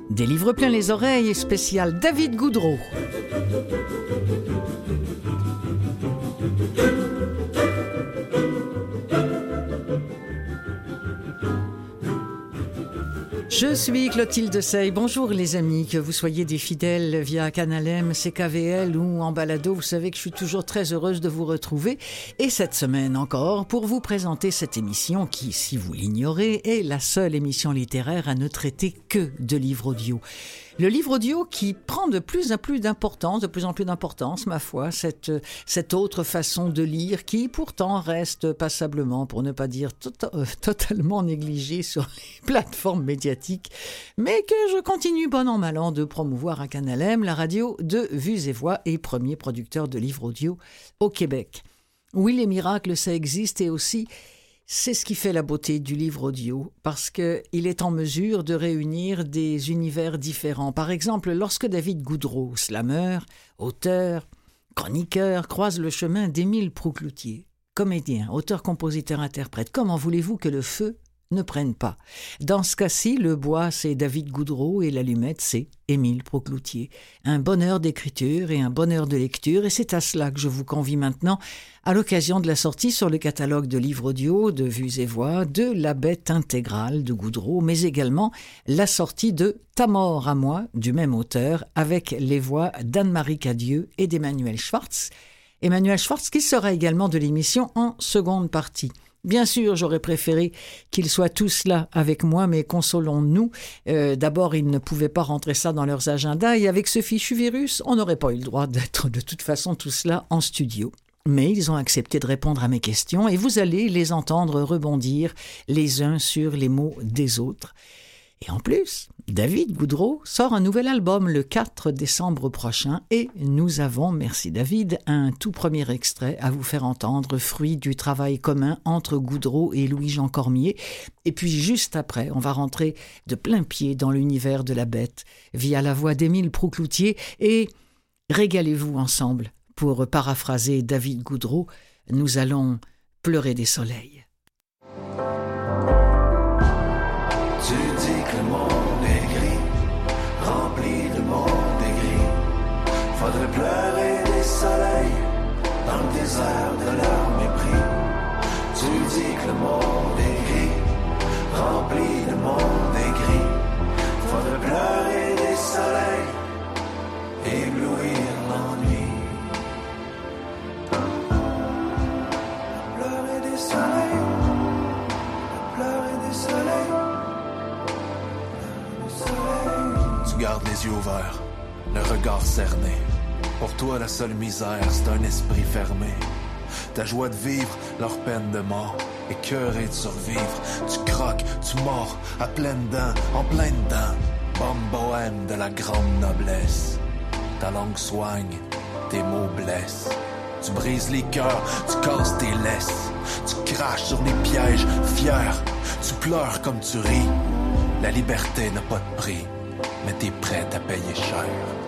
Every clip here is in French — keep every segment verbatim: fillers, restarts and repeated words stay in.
Des livres pleins les oreilles, spécial David Goudreau. Je suis Clotilde Sey. Bonjour les amis, que vous soyez des fidèles via Canal M, C K V L ou en balado, vous savez que je suis toujours très heureuse de vous retrouver. Et cette semaine encore, pour vous présenter cette émission qui, si vous l'ignorez, est la seule émission littéraire à ne traiter que de livres audio. Le livre audio qui prend de plus en plus d'importance, de plus en plus d'importance, ma foi, cette, cette autre façon de lire qui pourtant reste passablement, pour ne pas dire to- euh, totalement négligée sur les plateformes médiatiques, mais que je continue bon an mal an de promouvoir à Canal M, la radio de Vues et Voix et premier producteur de livres audio au Québec. Oui, les miracles, ça existe et aussi... C'est ce qui fait la beauté du livre audio, parce qu'il est en mesure de réunir des univers différents. Par exemple, lorsque David Goudreau, slameur, auteur, chroniqueur, croise le chemin d'Émile Proucloutier, comédien, auteur, compositeur, interprète, comment voulez-vous que le feu ne prenne pas? Dans ce cas-ci, le bois, c'est David Goudreau et l'allumette, c'est Émile Proucloutier. Un bonheur d'écriture et un bonheur de lecture, et c'est à cela que je vous convie maintenant à l'occasion de la sortie sur le catalogue de livres audio de Vues et Voix de La Bête intégrale de Goudreau, mais également la sortie de Ta mort à moi, du même auteur, avec les voix d'Anne-Marie Cadieux et d'Emmanuel Schwartz. Emmanuel Schwartz qui sera également de l'émission en seconde partie. Bien sûr, j'aurais préféré qu'ils soient tous là avec moi, mais consolons-nous. Euh, d'abord, ils ne pouvaient pas rentrer ça dans leurs agendas et avec ce fichu virus, on n'aurait pas eu le droit d'être de toute façon tous là en studio. Mais ils ont accepté de répondre à mes questions et vous allez les entendre rebondir les uns sur les mots des autres. Et en plus, David Goudreau sort un nouvel album le quatre décembre prochain et nous avons, merci David, un tout premier extrait à vous faire entendre, fruit du travail commun entre Goudreau et Louis-Jean Cormier. Et puis juste après, on va rentrer de plein pied dans l'univers de La Bête via la voix d'Émile Proucloutier et régalez-vous ensemble. Pour paraphraser David Goudreau, nous allons pleurer des soleils. Tu dis que le monde est gris, rempli de monde est gris. Faudrait pleurer des soleils dans le désert de leur mépris. Tu dis que le monde est gris, rempli de monde est gris. Faudrait pleurer des soleils, éblouir l'ennui. Pleurer des soleils, pleurer des soleils. Tu gardes les yeux ouverts, le regard cerné. Pour toi, la seule misère, c'est un esprit fermé. Ta joie de vivre, leur peine de mort, écœuré de survivre. Tu croques, tu mords, à pleines dents, en plein dedans. Bombe bohème de la grande noblesse. Ta langue soigne, tes mots blessent. Tu brises les cœurs, tu casses tes laisses. Tu craches sur les pièges, fier. Tu pleures comme tu ris. La liberté n'a pas de prix, mais t'es prête à payer cher.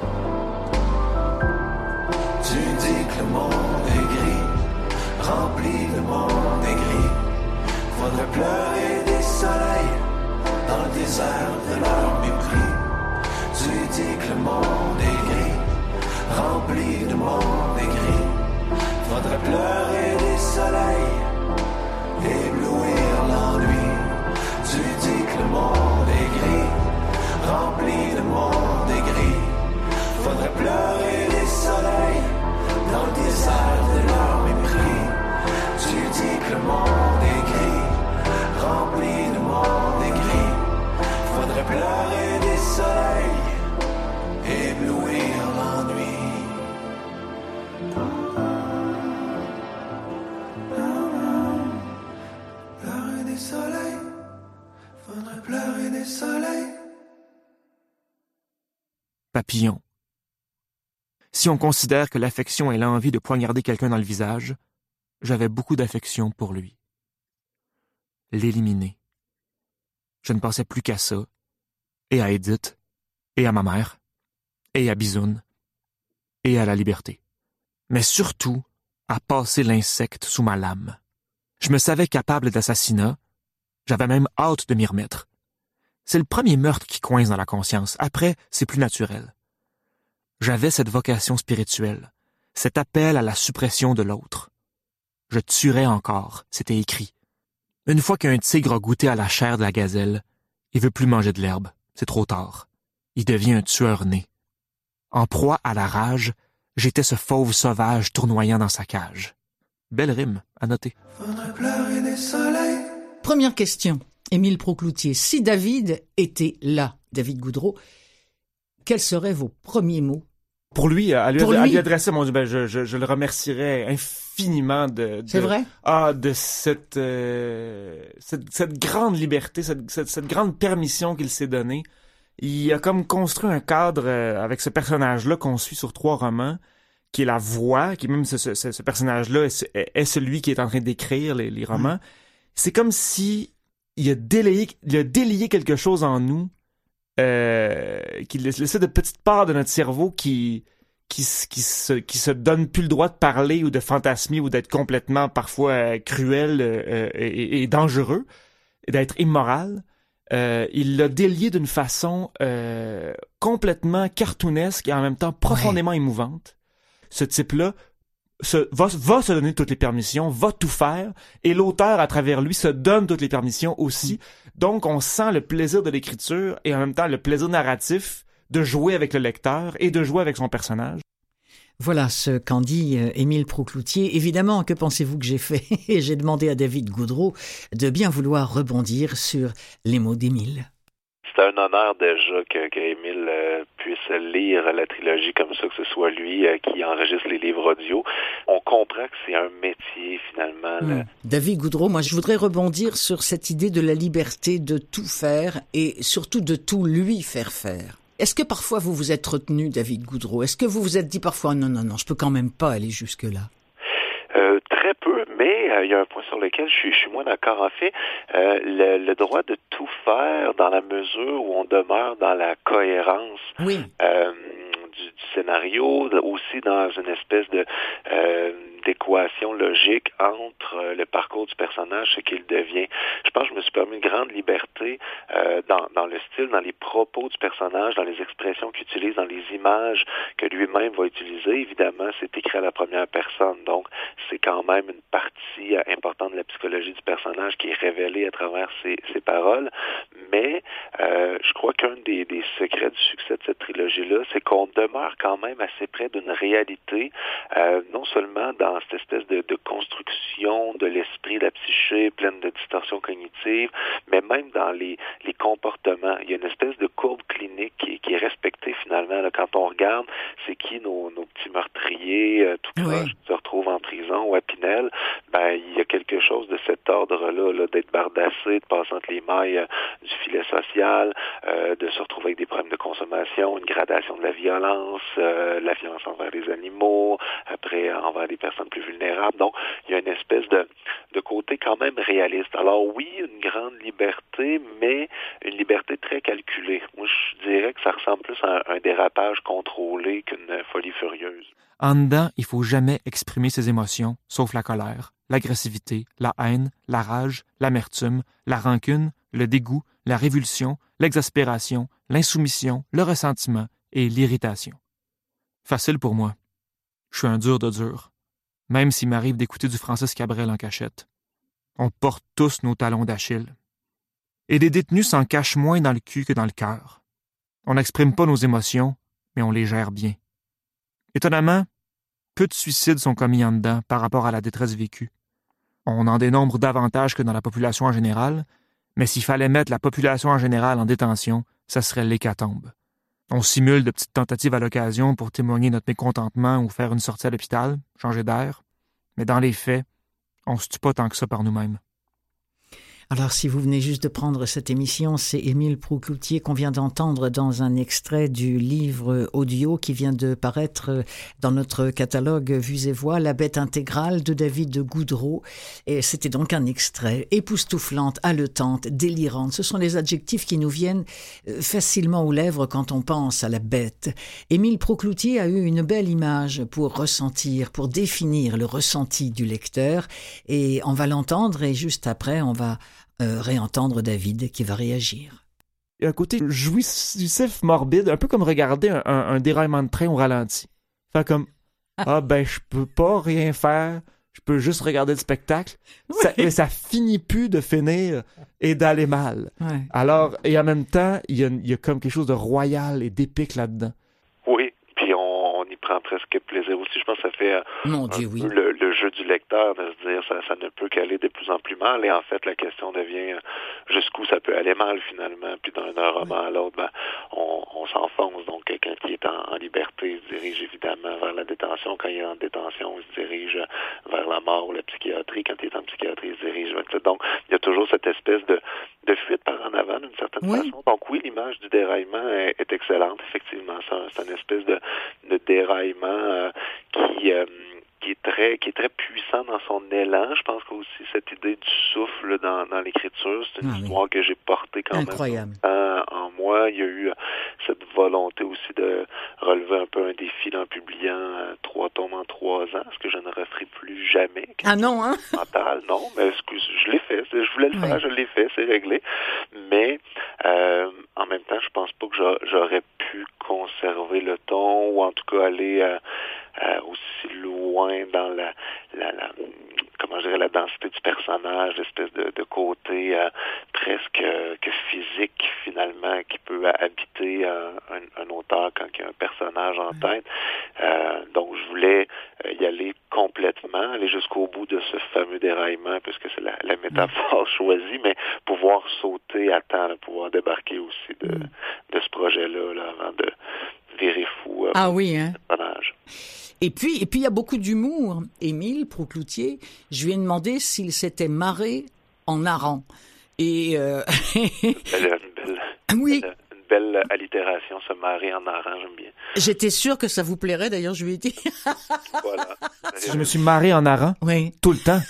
Tu dis que le monde est gris, rempli de monde est gris. Faudrait pleurer des soleils dans le désert de leur mépris. Tu dis que le monde est gris, rempli de monde est gris. Faudrait pleurer des soleils, éblouir l'ennui. Tu dis que le monde est gris, rempli de monde est gris. Faudrait pleurer les soleils dans le désert de leur mépris. Tu dis que le monde est gris, rempli de monde est gris. Faudrait pleurer des soleils, éblouir l'ennui. Pleurer des soleils. Faudrait pleurer des soleils. Papillon. Si on considère que l'affection est l'envie de poignarder quelqu'un dans le visage, j'avais beaucoup d'affection pour lui. L'éliminer. Je ne pensais plus qu'à ça, et à Edith, et à ma mère, et à Bisoun, et à la liberté. Mais surtout, à passer l'insecte sous ma lame. Je me savais capable d'assassinat, j'avais même hâte de m'y remettre. C'est le premier meurtre qui coince dans la conscience. Après, c'est plus naturel. J'avais cette vocation spirituelle, cet appel à la suppression de l'autre. Je tuerais encore, c'était écrit. Une fois qu'un tigre a goûté à la chair de la gazelle, il veut plus manger de l'herbe, c'est trop tard. Il devient un tueur né. En proie à la rage, j'étais ce fauve sauvage tournoyant dans sa cage. Belle rime, à noter. Faudrait pleurer des soleils. Première question, Émile Proucloutier. Si David était là, David Goudreau, quels seraient vos premiers mots? Pour lui, à lui, Pour à lui. lui adresser, mon Dieu, ben je, je, je le remercierais infiniment de, de C'est vrai? Ah, de cette, euh, cette cette grande liberté, cette, cette, cette grande permission qu'il s'est donnée. Il a comme construit un cadre euh, avec ce personnage-là qu'on suit sur trois romans, qui est la voix, qui même ce, ce, ce personnage-là est, est celui qui est en train d'écrire les, les romans. Mmh. C'est comme si il a délayé, il a délié quelque chose en nous. Euh, qui laissait de petites parts de notre cerveau qui qui, qui, se, qui se donne plus le droit de parler ou de fantasmer ou d'être complètement parfois euh, cruel euh, et, et dangereux, et d'être immoral. Euh, il l'a délié d'une façon euh, complètement cartoonesque et en même temps profondément ouais. émouvante. Ce type-là se, va, va se donner toutes les permissions, va tout faire, et l'auteur, à travers lui, se donne toutes les permissions aussi. Donc, on sent le plaisir de l'écriture et en même temps le plaisir narratif de jouer avec le lecteur et de jouer avec son personnage. Voilà ce qu'en dit euh, Émile Proucloutier. Évidemment, que pensez-vous que j'ai fait? Et j'ai demandé à David Goudreau de bien vouloir rebondir sur les mots d'Émile. C'est un honneur déjà que, que Émile euh, puisse lire la trilogie comme ça, que ce soit lui euh, qui enregistre les livres audio. On comprend que c'est un métier finalement. Mmh. David Goudreau, moi je voudrais rebondir sur cette idée de la liberté de tout faire et surtout de tout lui faire faire. Est-ce que parfois vous vous êtes retenu, David Goudreau? Est-ce que vous vous êtes dit parfois non, non, non, je peux quand même pas aller jusque-là? Euh, très peu, mais il euh, y a un point sur lequel je suis, je suis moins d'accord. En fait, euh, le, le droit de tout faire dans la mesure où on demeure dans la cohérence oui. euh, du, du scénario, aussi dans une espèce de euh, d'équation logique entre euh, le parcours du personnage, ce qu'il devient. Je pense que je me suis permis une grande liberté euh, dans, dans le style, dans les propos du personnage, dans les expressions qu'il utilise, dans les images que lui-même va utiliser. Évidemment, c'est écrit à la première personne, donc c'est quand même une partie euh, importante de la psychologie du personnage qui est révélée à travers ses, ses paroles. Mais euh, je crois qu'un des, des secrets du succès de cette trilogie-là, c'est qu'on demeure quand même assez près d'une réalité, euh, non seulement dans cette espèce de, de construction de l'esprit, de la psyché pleine de distorsions cognitives, mais même dans les, les comportements. Il y a une espèce de courbe clinique qui, qui est respectée finalement. Là, quand on regarde, c'est qui nos, nos petits meurtriers, euh, tout proches, oui. qui se retrouvent en prison ou à Pinel, ben, il y a quelque chose de cet ordre-là, là, d'être bardassé, de passer entre les mailles euh, du filet social, euh, de se retrouver avec des problèmes de consommation, une gradation de la violence, euh, la violence envers les animaux, après envers les personnes plus vulnérables. Donc, il y a une espèce de, de côté quand même réaliste. Alors oui, une grande liberté, mais une liberté très calculée. Moi, je dirais que ça ressemble plus à un, un dérapage contrôlé qu'une folie furieuse. En dedans, il faut jamais exprimer ses émotions, sauf la colère, l'agressivité, la haine, la rage, l'amertume, la rancune, le dégoût, la révulsion, l'exaspération, l'insoumission, le ressentiment et l'irritation. Facile pour moi. Je suis un dur de dur. Même s'il m'arrive d'écouter du Francis Cabrel en cachette. On porte tous nos talons d'Achille. Et des détenus s'en cachent moins dans le cul que dans le cœur. On n'exprime pas nos émotions, mais on les gère bien. Étonnamment, peu de suicides sont commis en dedans par rapport à la détresse vécue. On en dénombre davantage que dans la population en général, mais s'il fallait mettre la population en général en détention, ça serait l'hécatombe. On simule de petites tentatives à l'occasion pour témoigner notre mécontentement ou faire une sortie à l'hôpital, changer d'air. Mais dans les faits, on se tue pas tant que ça par nous-mêmes. Alors, si vous venez juste de prendre cette émission, c'est Émile Proucloutier qu'on vient d'entendre dans un extrait du livre audio qui vient de paraître dans notre catalogue Vues et Voix, La bête intégrale de David Goudreau. Et c'était donc un extrait époustouflante, haletante, délirante. Ce sont les adjectifs qui nous viennent facilement aux lèvres quand on pense à la bête. Émile Proucloutier a eu une belle image pour ressentir, pour définir le ressenti du lecteur. Et on va l'entendre et juste après, on va Euh, réentendre David qui va réagir. il y a un côté jouissif, morbide, un peu comme regarder un, un, un déraillement de train au ralenti. Fait comme, ah ben, je peux pas rien faire, je peux juste regarder le spectacle. Oui. Ça, mais ça finit plus de finir et d'aller mal. Ouais. Alors, et en même temps, il y a, il y a comme quelque chose de royal et d'épique là-dedans. Oui, puis on, on y prend presque plaisir aussi. Je pense que ça fait euh, Mon Dieu, oui. le, le jeu du lecteur de se dire ça, ça ne peut qu'aller de plus en plus mal. Et en fait, la question devient jusqu'où ça peut aller mal finalement. Puis d'un roman à l'autre, ben, on, on s'enfonce. Donc, quelqu'un qui est en, en liberté se dirige évidemment vers la détention. Quand il est en détention, il se dirige vers la mort ou la psychiatrie. Quand il est en psychiatrie, il se dirige vers ça. Donc, il y a toujours cette espèce de, de fuite par en avant d'une certaine oui. façon. Donc oui, l'image du déraillement est, est excellente, effectivement. C'est, un, c'est une espèce de, de déraillement euh, qui... Euh, qui est très qui est très puissant dans son élan. Je pense qu'aussi cette idée du souffle dans, dans l'écriture, c'est une ah, histoire oui. que j'ai portée quand Incroyable. même en, en moi. Il y a eu cette volonté aussi de relever un peu un défi en publiant euh, trois tomes en trois ans, ce que je ne referai plus jamais. Ah non, hein? Mental, non, mais excuse, je l'ai fait. Je voulais le faire, oui. je l'ai fait, c'est réglé. Mais euh, en même temps, je pense pas que j'aurais pu conserver le ton ou en tout cas aller euh, euh, aussi loin dans la, la, la comment je dirais la densité du personnage, l'espèce de, de côté euh, presque euh, que physique finalement qui peut habiter euh, un, un auteur quand il y a un personnage en tête. Euh, donc je voulais euh, y aller complètement, aller jusqu'au bout de ce fameux déraillement puisque c'est la, la métaphore choisie, mais pouvoir sauter à temps, là, pouvoir débarquer aussi de, mm. de ce projet-là là, avant de virer fou euh, ah oui, hein? personnage. Et puis, et puis, il y a beaucoup d'humour. Émile Proucloutier, je lui ai demandé s'il s'était marré en narrant. Et euh... une belle, une belle, oui. une belle allitération, se marrer en narrant, j'aime bien. J'étais sûre que ça vous plairait, d'ailleurs, je lui ai dit. Voilà. Je me suis marré en narrant oui. tout le temps.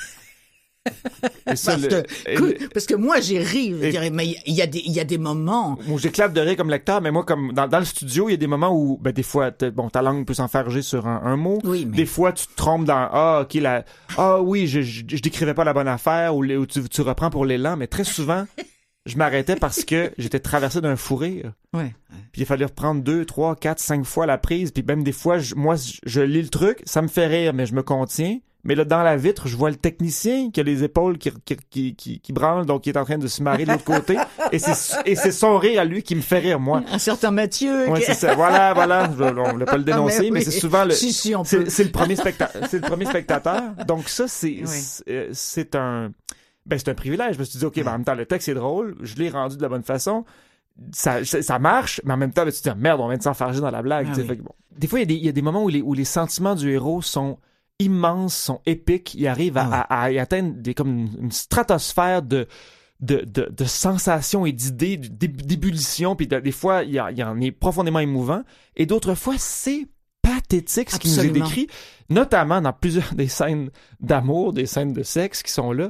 Et ça, parce, le, que, cool, parce que moi j'ai ri, je dirais, mais il y a des il y a des moments où j'éclate de rire comme lecteur, mais moi comme dans, dans le studio il y a des moments où ben des fois bon ta langue peut s'enfarger sur un, un mot, oui, mais... des fois tu te trompes dans ah ok la ah oui je, je je décrivais pas la bonne affaire ou, ou tu, tu reprends pour l'élan, mais très souvent je m'arrêtais parce que j'étais traversé d'un fou rire. Ouais. Puis il fallait reprendre deux, trois, quatre, cinq fois la prise, puis même des fois je, moi je, je lis le truc, ça me fait rire mais je me contiens. Mais là, dans la vitre, je vois le technicien qui a les épaules qui, qui, qui, qui, qui branlent, donc qui est en train de se marrer de l'autre côté. Et c'est, et c'est son rire à lui qui me fait rire, moi. Un certain Mathieu. Ouais, c'est ça. Voilà, voilà. Je, on ne l'a pas le dénoncer, mais, mais c'est souvent le, si, si, on c'est, peut. c'est le premier spectateur, c'est le premier spectateur. Donc ça, c'est, oui. c'est, c'est un, ben, c'est un privilège. Je me suis dit, OK, ben, en même temps, le texte est drôle. Je l'ai rendu de la bonne façon. Ça, ça, ça marche, mais en même temps, ben, tu te dis, merde, on vient de s'enfarger dans la blague. Ah, oui. Fait que, bon. Des fois, il y a des, il y a des moments où les, où les sentiments du héros sont immenses, sont épiques, ils arrivent à, ah ouais. à, à y atteindre des, comme une, une stratosphère de, de, de, de sensations et d'idées, d'ébullition, puis de, des fois, il y, il y en est profondément émouvant, et d'autres fois, c'est pathétique ce Absolument. Qui nous est décrit, notamment dans plusieurs des scènes d'amour, des scènes de sexe qui sont là.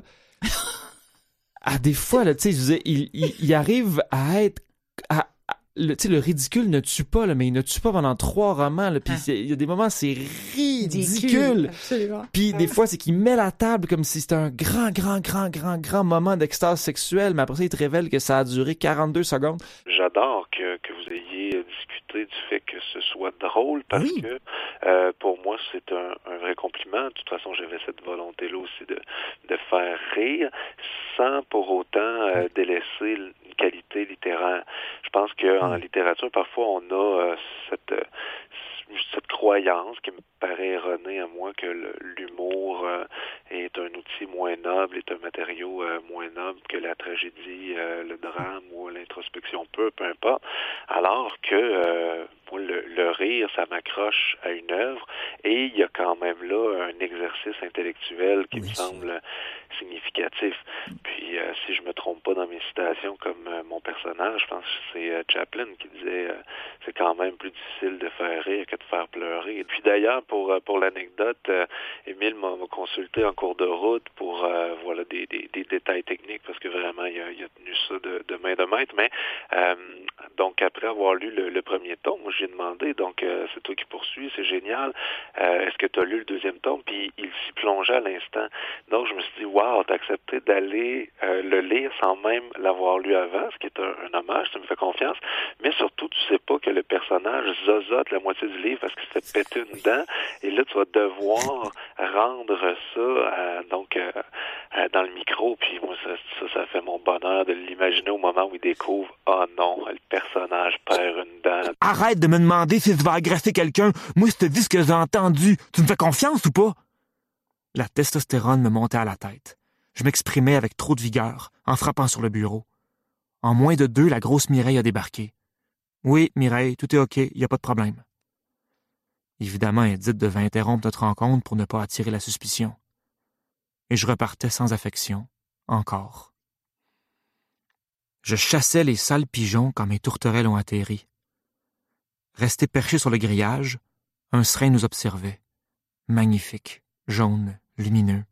À des fois, là, tu sais, je disais, il, il, il arrive à être... À, Le, le ridicule ne tue pas, là, mais il ne tue pas pendant trois romans. Là, puis il ah. y a des moments, c'est ridicule. Puis des fois, c'est qu'il met la table comme si c'était un grand, grand, grand, grand, grand moment d'extase sexuelle, mais après ça, il te révèle que ça a duré quarante-deux secondes. J'adore que, que vous ayez discuté du fait que ce soit drôle, parce oui. que euh, pour moi, c'est un, un vrai compliment. De toute façon, j'avais cette volonté-là aussi de, de faire rire, sans pour autant euh, délaisser une qualité littéraire. Je pense qu'en littérature, parfois, on a euh, cette, euh, cette croyance qui me paraît erronée à moi que le, l'humour euh, est un outil moins noble, est un matériau euh, moins noble que la tragédie, euh, le drame ou l'introspection, peu, peu importe. Alors que euh, moi, le, le rire, ça m'accroche à une œuvre et il y a quand même là un exercice intellectuel qui oui. me semble significatif. Puis, euh, si je me trompe pas dans mes citations, comme euh, mon personnage, je pense que c'est euh, Chaplin qui disait euh, c'est quand même plus difficile de faire rire que de faire pleurer. Et puis d'ailleurs, pour pour l'anecdote, euh, Émile m'a, m'a consulté en cours de route pour euh, voilà des, des, des détails techniques parce que vraiment il a, il a tenu ça de, de main de maître. Mais euh, donc après avoir lu le, le premier tome, j'ai demandé, donc euh, c'est toi qui poursuis, c'est génial. Euh, est-ce que tu as lu le deuxième tome? Puis il s'y plongeait à l'instant. Donc je me suis dit, wow, t'as accepté d'aller euh, le lire sans même l'avoir lu avant, ce qui est un, un hommage, tu me fais confiance. Mais surtout, tu sais pas que le personnage zozote la moitié du livre parce qu'il s'est pété une dent. Et là, tu vas devoir rendre ça euh, donc euh, euh, dans le micro. Puis moi, ça, ça, ça fait mon bonheur de l'imaginer au moment où il découvre, oh non, le personnage perd une dent. Arrête de me demander si tu vas agresser quelqu'un. Moi, je te dis ce que j'ai entendu. Tu me fais confiance ou pas? La testostérone me montait à la tête. Je m'exprimais avec trop de vigueur, en frappant sur le bureau. En moins de deux, la grosse Mireille a débarqué. Oui, Mireille, tout est OK, il n'y a pas de problème. Évidemment, Edith devait interrompre notre rencontre pour ne pas attirer la suspicion. Et je repartais sans affection, encore. Je chassais les sales pigeons quand mes tourterelles ont atterri. Resté perché sur le grillage, un serin nous observait. Magnifique, jaune, lumineux.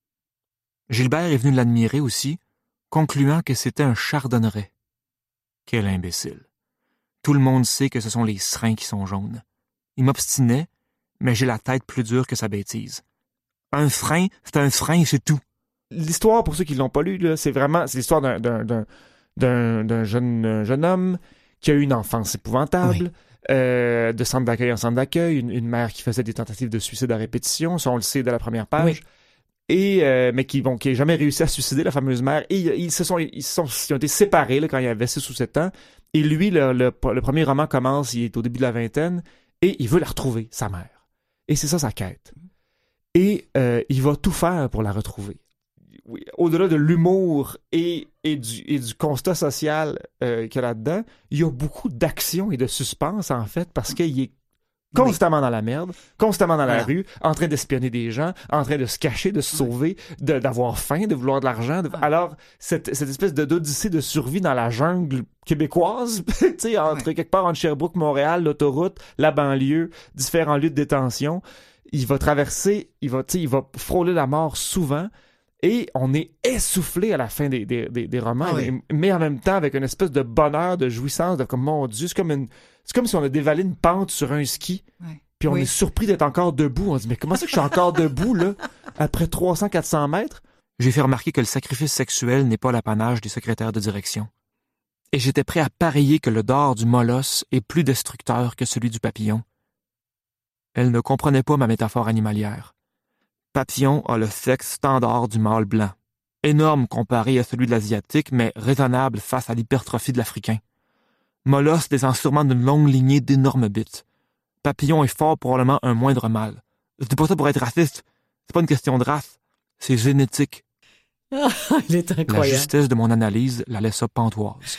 Gilbert est venu l'admirer aussi, concluant que c'était un chardonneret. Quel imbécile. Tout le monde sait que ce sont les serins qui sont jaunes. Il m'obstinait, mais j'ai la tête plus dure que sa bêtise. Un frein, c'est un frein, c'est tout. L'histoire, pour ceux qui ne l'ont pas lu, là, c'est vraiment c'est l'histoire d'un, d'un, d'un, d'un, d'un jeune, jeune homme qui a eu une enfance épouvantable, oui. euh, de centre d'accueil en centre d'accueil, une, une mère qui faisait des tentatives de suicide à répétition, ça on le sait dès la première page, oui. et, euh, mais qui n'a bon, jamais réussi à suicider, la fameuse mère, et ils, ils, se sont, ils, sont, ils ont été séparés là, quand il avait six ou sept ans, et lui, le, le, le premier roman commence, il est au début de la vingtaine, et il veut la retrouver, sa mère. Et c'est ça sa quête. Et euh, il va tout faire pour la retrouver. Oui, au-delà de l'humour et, et, du, et du constat social euh, qu'il y a là-dedans, il y a beaucoup d'action et de suspense, en fait, parce qu'il est constamment oui. dans la merde, constamment dans la voilà. rue, en train d'espionner des gens, en train de se cacher, de se sauver, de, d'avoir faim, de vouloir de l'argent. De... Alors, cette, cette espèce de, d'odyssée de survie dans la jungle québécoise, tu sais, entre ouais. quelque part entre Sherbrooke, Montréal, l'autoroute, la banlieue, différents lieux de détention, il va traverser, il va, tu sais, il va frôler la mort souvent. Et on est essoufflé à la fin des, des, des, des romans, ah oui. mais, mais en même temps avec une espèce de bonheur, de jouissance, de comme, mon Dieu, c'est comme, une, c'est comme si on a dévalé une pente sur un ski, ouais. puis on oui. est surpris d'être encore debout. On se dit, mais comment c'est que je suis encore debout, là, après trois cents à quatre cents mètres? J'ai fait remarquer que le sacrifice sexuel n'est pas l'apanage des secrétaires de direction. Et j'étais prêt à parier que le dard du molosse est plus destructeur que celui du papillon. Elle ne comprenait pas ma métaphore animalière. Papillon a le sexe standard du mâle blanc. Énorme comparé à celui de l'asiatique, mais raisonnable face à l'hypertrophie de l'africain. Molosse descend sûrement d'une longue lignée d'énormes bites. Papillon est fort probablement un moindre mâle. Je dis pas ça pour être raciste. C'est pas une question de race. C'est génétique. Ah, il est incroyable. La justesse de mon analyse la laissa pantoise.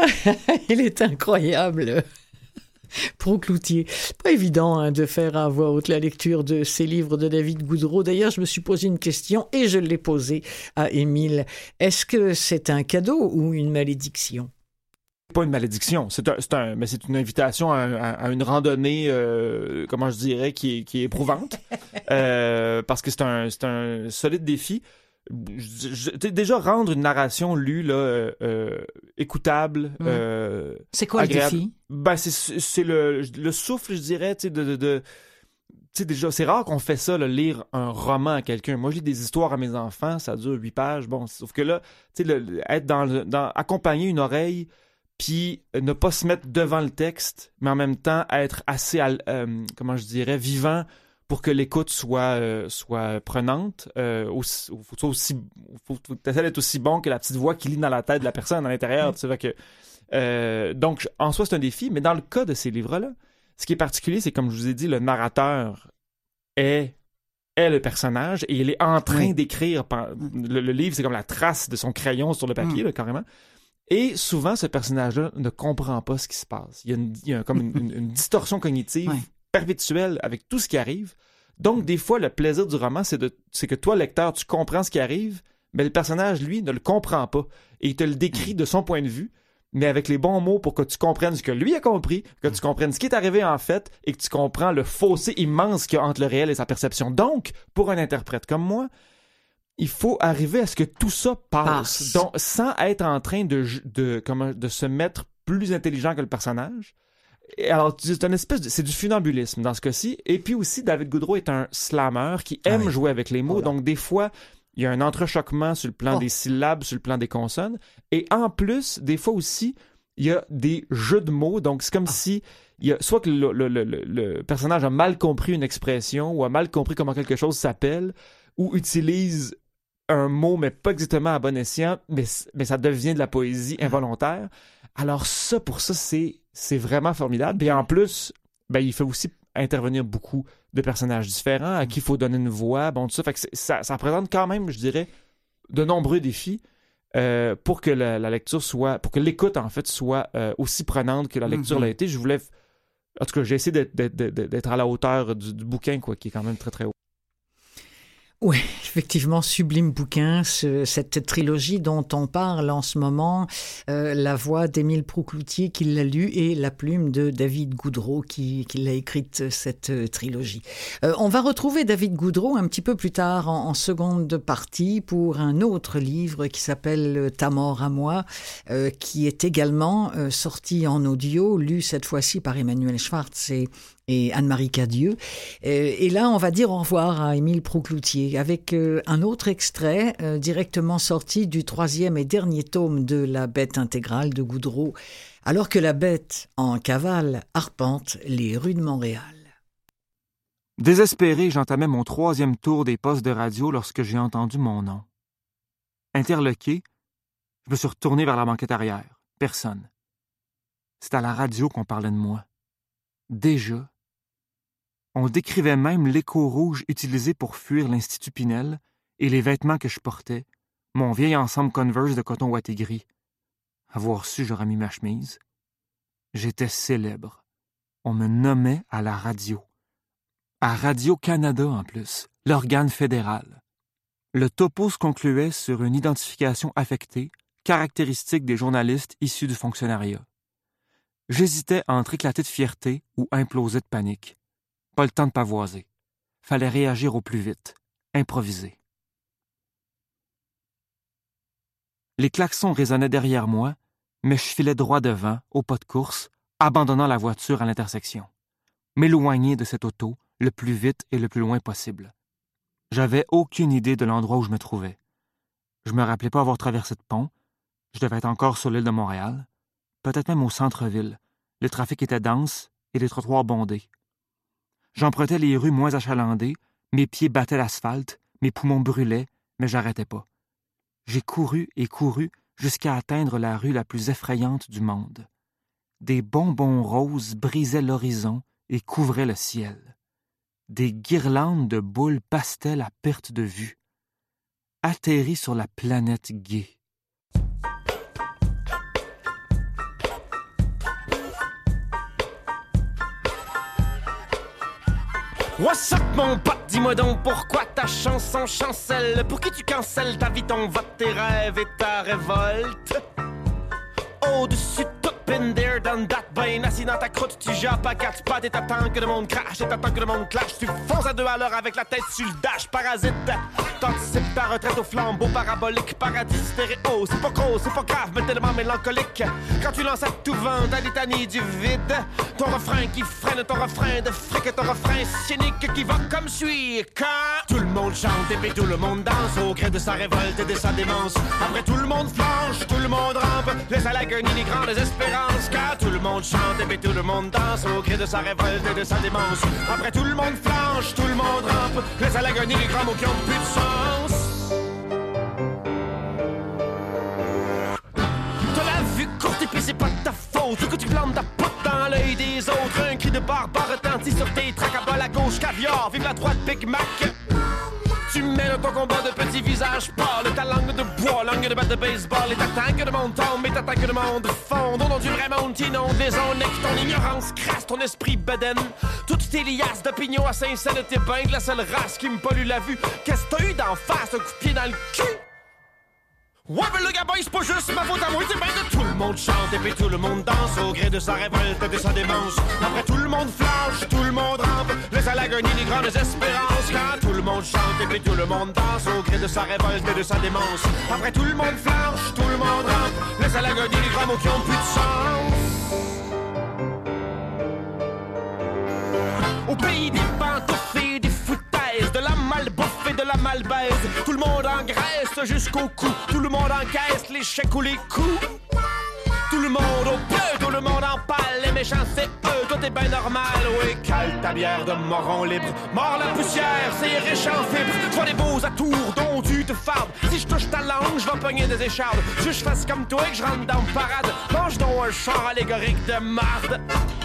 Il est incroyable. Pro-Cloutier. Pas évident hein, de faire à voix haute la lecture de ces livres de David Goudreau. D'ailleurs, je me suis posé une question et je l'ai posée à Émile. Est-ce que c'est un cadeau ou une malédiction? Pas une malédiction, c'est, un, c'est, un, mais c'est une invitation à, à, à une randonnée, euh, comment je dirais, qui est, qui est éprouvante, euh, parce que c'est un, c'est un solide défi. Je, je, déjà rendre une narration lue là euh, écoutable mmh. euh, c'est quoi agréable. Le défi? Ben c'est, c'est le, le souffle je dirais tu sais de, de, de tu sais déjà c'est rare qu'on fait ça là, lire un roman à quelqu'un. Moi je lis des histoires à mes enfants, ça dure huit pages, bon sauf que là tu sais être dans, le, dans accompagner une oreille puis ne pas se mettre devant le texte mais en même temps être assez euh, comment je dirais vivant pour que l'écoute soit, euh, soit prenante, euh, aussi, faut aussi, faut, faut t'essaies d'être aussi bon que la petite voix qui lit dans la tête de la personne à l'intérieur. Mm. Tu sais, que, euh, donc, en soi, c'est un défi, mais dans le cas de ces livres-là, ce qui est particulier, c'est comme je vous ai dit, le narrateur est, est le personnage et il est en train mm. d'écrire. Le, le livre, c'est comme la trace de son crayon sur le papier, mm. là, carrément. Et souvent, ce personnage-là ne comprend pas ce qui se passe. Il y a, une, il y a comme une, une, une distorsion cognitive ouais. perpétuelle avec tout ce qui arrive. Donc, des fois, le plaisir du roman, c'est, de, c'est que toi, lecteur, tu comprends ce qui arrive, mais le personnage, lui, ne le comprend pas. Et il te le décrit de son point de vue, mais avec les bons mots pour que tu comprennes ce que lui a compris, que tu comprennes ce qui est arrivé en fait, et que tu comprends le fossé immense qu'il y a entre le réel et sa perception. Donc, pour un interprète comme moi, il faut arriver à ce que tout ça passe, passe. Donc, sans être en train de, de, comment, de se mettre plus intelligent que le personnage, Et alors, c'est une espèce de, c'est du funambulisme dans ce cas-ci. Et puis aussi, David Goudreau est un slammer qui aime ah oui. jouer avec les mots. Voilà. Donc, des fois, il y a un entrechoquement sur le plan oh. des syllabes, sur le plan des consonnes. Et en plus, des fois aussi, il y a des jeux de mots. Donc, c'est comme ah. si, il y a, soit que le, le, le, le personnage a mal compris une expression ou a mal compris comment quelque chose s'appelle ou utilise un mot, mais pas exactement à bon escient, mais, mais ça devient de la poésie involontaire. Alors ça, pour ça, c'est, c'est vraiment formidable. Et en plus, ben, il fait aussi intervenir beaucoup de personnages différents à qui il faut donner une voix, bon, tout ça. Fait que ça, ça présente quand même, je dirais, de nombreux défis euh, pour que la, la lecture soit, pour que l'écoute, en fait, soit euh, aussi prenante que la lecture mm-hmm. l'a été. Je voulais, en tout cas, j'ai essayé d'être, d'être, d'être à la hauteur du, du bouquin, quoi, qui est quand même très, très haut. Oui, effectivement, sublime bouquin, ce, cette trilogie dont on parle en ce moment, euh, la voix d'Émile Proucloutier qui l'a lu et la plume de David Goudreau qui, qui l'a écrite, cette euh, trilogie. Euh, on va retrouver David Goudreau un petit peu plus tard en, en seconde partie pour un autre livre qui s'appelle « Ta mort à moi euh, », qui est également euh, sorti en audio, lu cette fois-ci par Emmanuel Schwartz et et Anne-Marie Cadieux. Et là, on va dire au revoir à Émile Proucloutier avec un autre extrait euh, directement sorti du troisième et dernier tome de La Bête intégrale de Goudreau, alors que la bête en cavale arpente les rues de Montréal. Désespéré, j'entamais mon troisième tour des postes de radio lorsque j'ai entendu mon nom. Interloqué, je me suis retourné vers la banquette arrière. Personne. C'est à la radio qu'on parlait de moi. Déjà. On décrivait même l'écho rouge utilisé pour fuir l'Institut Pinel et les vêtements que je portais, mon vieil ensemble Converse de coton ouaté gris. Avoir su, j'aurais mis ma chemise. J'étais célèbre. On me nommait à la radio. À Radio-Canada, en plus, l'organe fédéral. Le topo se concluait sur une identification affectée, caractéristique des journalistes issus du fonctionnariat. J'hésitais entre éclater de fierté ou imploser de panique. Pas le temps de pavoiser. Fallait réagir au plus vite. Improviser. Les klaxons résonnaient derrière moi, mais je filais droit devant, au pas de course, abandonnant la voiture à l'intersection. M'éloigner de cette auto le plus vite et le plus loin possible. J'avais aucune idée de l'endroit où je me trouvais. Je me rappelais pas avoir traversé de pont. Je devais être encore sur l'île de Montréal. Peut-être même au centre-ville. Le trafic était dense et les trottoirs bondés. J'empruntais les rues moins achalandées, mes pieds battaient l'asphalte, mes poumons brûlaient, mais j'arrêtais pas. J'ai couru et couru jusqu'à atteindre la rue la plus effrayante du monde. Des bonbons roses brisaient l'horizon et couvraient le ciel. Des guirlandes de boules pastel à perte de vue. Atterri sur la planète gay. What's up mon pote, dis-moi donc pourquoi ta chanson chancelle? Pour qui tu cancelles ta vie, ton vote, tes rêves et ta révolte? Au-dessus de tout, been there, done that, ben assis dans ta croûte, tu jappes à quatre pattes et t'attends que le monde crache et t'attends que le monde clash. Tu fonces à deux à l'heure avec la tête sur le dash, parasite. T'anticipes ta retraite au flambeau parabolique, paradis stéréo. C'est pas gros, c'est pas grave, mais tellement mélancolique. Quand tu lances à tout vent ta litanie du vide, ton refrain qui freine, ton refrain de fric, ton refrain cynique qui va comme suit. Quand tout le monde chante et puis tout le monde danse au gré de sa révolte et de sa démence. Après tout le monde flanche, tout le monde rampe, laisse à l'agonie les grandes espérances. Car tout le monde chante et puis tout le monde danse au gré de sa révolte et de sa démence. Après tout le monde flanche, tout le monde rampe, laisse à l'agonie les grands mots qui ont plus de sens. T'as la vue courte et puis c'est pas de ta faute. Du coup tu plantes ta pote dans l'œil des autres. Un cri de barbare retentit sur tes tracks. À bas la gauche caviar, vive la droite Big Mac. Tu mènes ton combat de petits visages pâles, ta langue de bois, langue de batte de baseball. Et t'attends que le monde tombe, et t'attends que le monde fonde. Au nom du vrai monde t'inonde les zones et que ton ignorance crasse ton esprit bedaine. Toutes tes liasses d'opinion à Saint-Saëns de tes bains, la seule race qui me pollue la vue. Qu'est-ce que t'as eu d'en face, un coup de pied dans le cul? Ouais, ben le gamin, c'est pas juste ma faute à moi, c'est bien de tout le monde chante et puis tout le monde danse au gré de sa révolte et de sa démence. Après tout le monde flanche, tout le monde rampe, laisse à l'agonie les grandes espérances. Quand tout le monde chante et puis tout le monde danse au gré de sa révolte et de sa démence. Après tout le monde flanche, tout le monde rampe, laisse à l'agonie les grands mots qui ont plus de sens. Au pays des pantoufles et des foutaises, de la malbouffe et de la malbaise. Tout le monde engraisse jusqu'au cou, tout le monde encaisse les chèques ou les coups. Tout le monde au peu, tout le monde en pâle, les méchants c'est eux, tout est ben normal. Oui, cale ta bière de moron libre, mord la poussière, c'est riche en fibres. Soit des beaux atours dont tu te farbes. Si je touche ta langue, je vais pogner des échardes. Si je fasse comme toi et que je rentre dans le parade, mange donc un char allégorique de marde.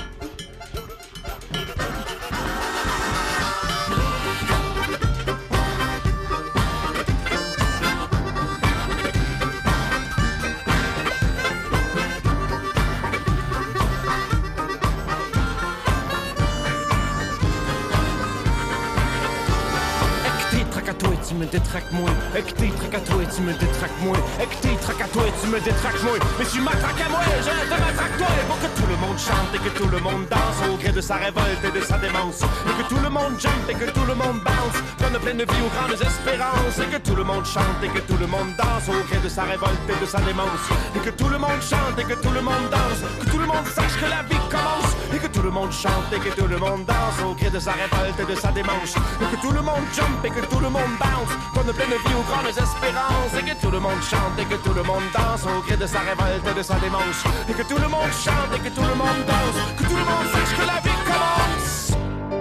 Tu me détraques moins, et que t'es traque à toi et tu me détraques moins, et que t'es traque à toi et tu me détraques moins. Mais tu m'attraques à moi, je te m'attraque toi. Pour que tout le monde chante et que tout le monde danse au gré de sa révolte et de sa démence. Et que tout le monde jump et que tout le monde bounce, donne pleine vie aux grandes espérances. Et que tout le monde chante et que tout le monde danse au gré de sa révolte et de sa démence. Et que tout le monde chante et que tout le monde danse, que tout le monde sache que la vie commence. Et que tout le monde chante et que tout le monde danse au gré de sa révolte et de sa démence. Et que tout le monde jump et que tout le monde bounce, donne pleine vie aux grandes espérances. Et que tout le monde chante et que tout le monde danse au gré de sa révolte et de sa démence. Et que tout le monde chante et que tout le monde danse, que tout le monde sache que la vie commence.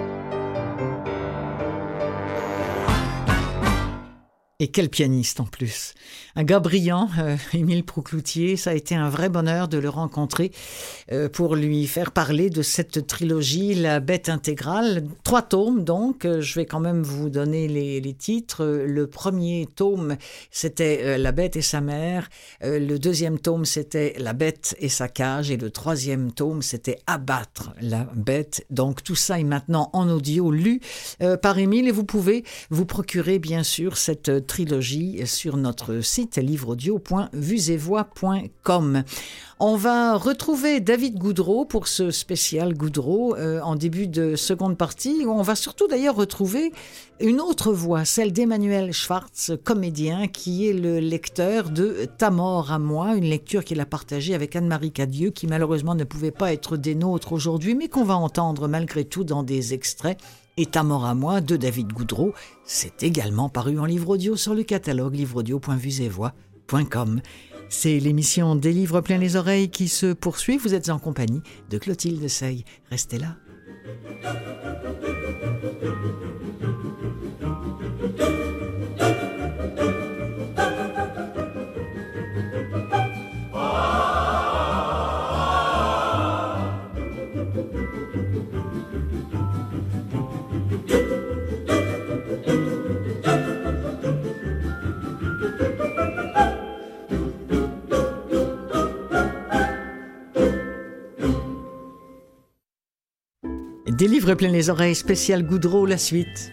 Et quel pianiste en plus. Un gars brillant, euh, Émile Proucloutier, ça a été un vrai bonheur de le rencontrer euh, pour lui faire parler de cette trilogie, La Bête intégrale. Trois tomes donc, euh, je vais quand même vous donner les, les titres. Le premier tome, c'était euh, La Bête et sa mère. Euh, le deuxième tome, c'était La Bête et sa cage. Et le troisième tome, c'était Abattre la bête. Donc tout ça est maintenant en audio, lu euh, par Émile. Et vous pouvez vous procurer bien sûr cette trilogie sur notre site livre audio point vues et voix point com. On va retrouver David Goudreau pour ce spécial Goudreau euh, en début de seconde partie. On va surtout d'ailleurs retrouver une autre voix, celle d'Emmanuel Schwartz, comédien, qui est le lecteur de Ta mort à moi, une lecture qu'il a partagée avec Anne-Marie Cadieux, qui malheureusement ne pouvait pas être des nôtres aujourd'hui, mais qu'on va entendre malgré tout dans des extraits. Et Ta mort à moi de David Goudreau, c'est également paru en livre audio sur le catalogue livre audio point vues et voix point com. C'est l'émission Des livres plein les oreilles qui se poursuit. Vous êtes en compagnie de Clotilde Sey. Restez là. Des livres plein les oreilles, spécial Goudreau, la suite.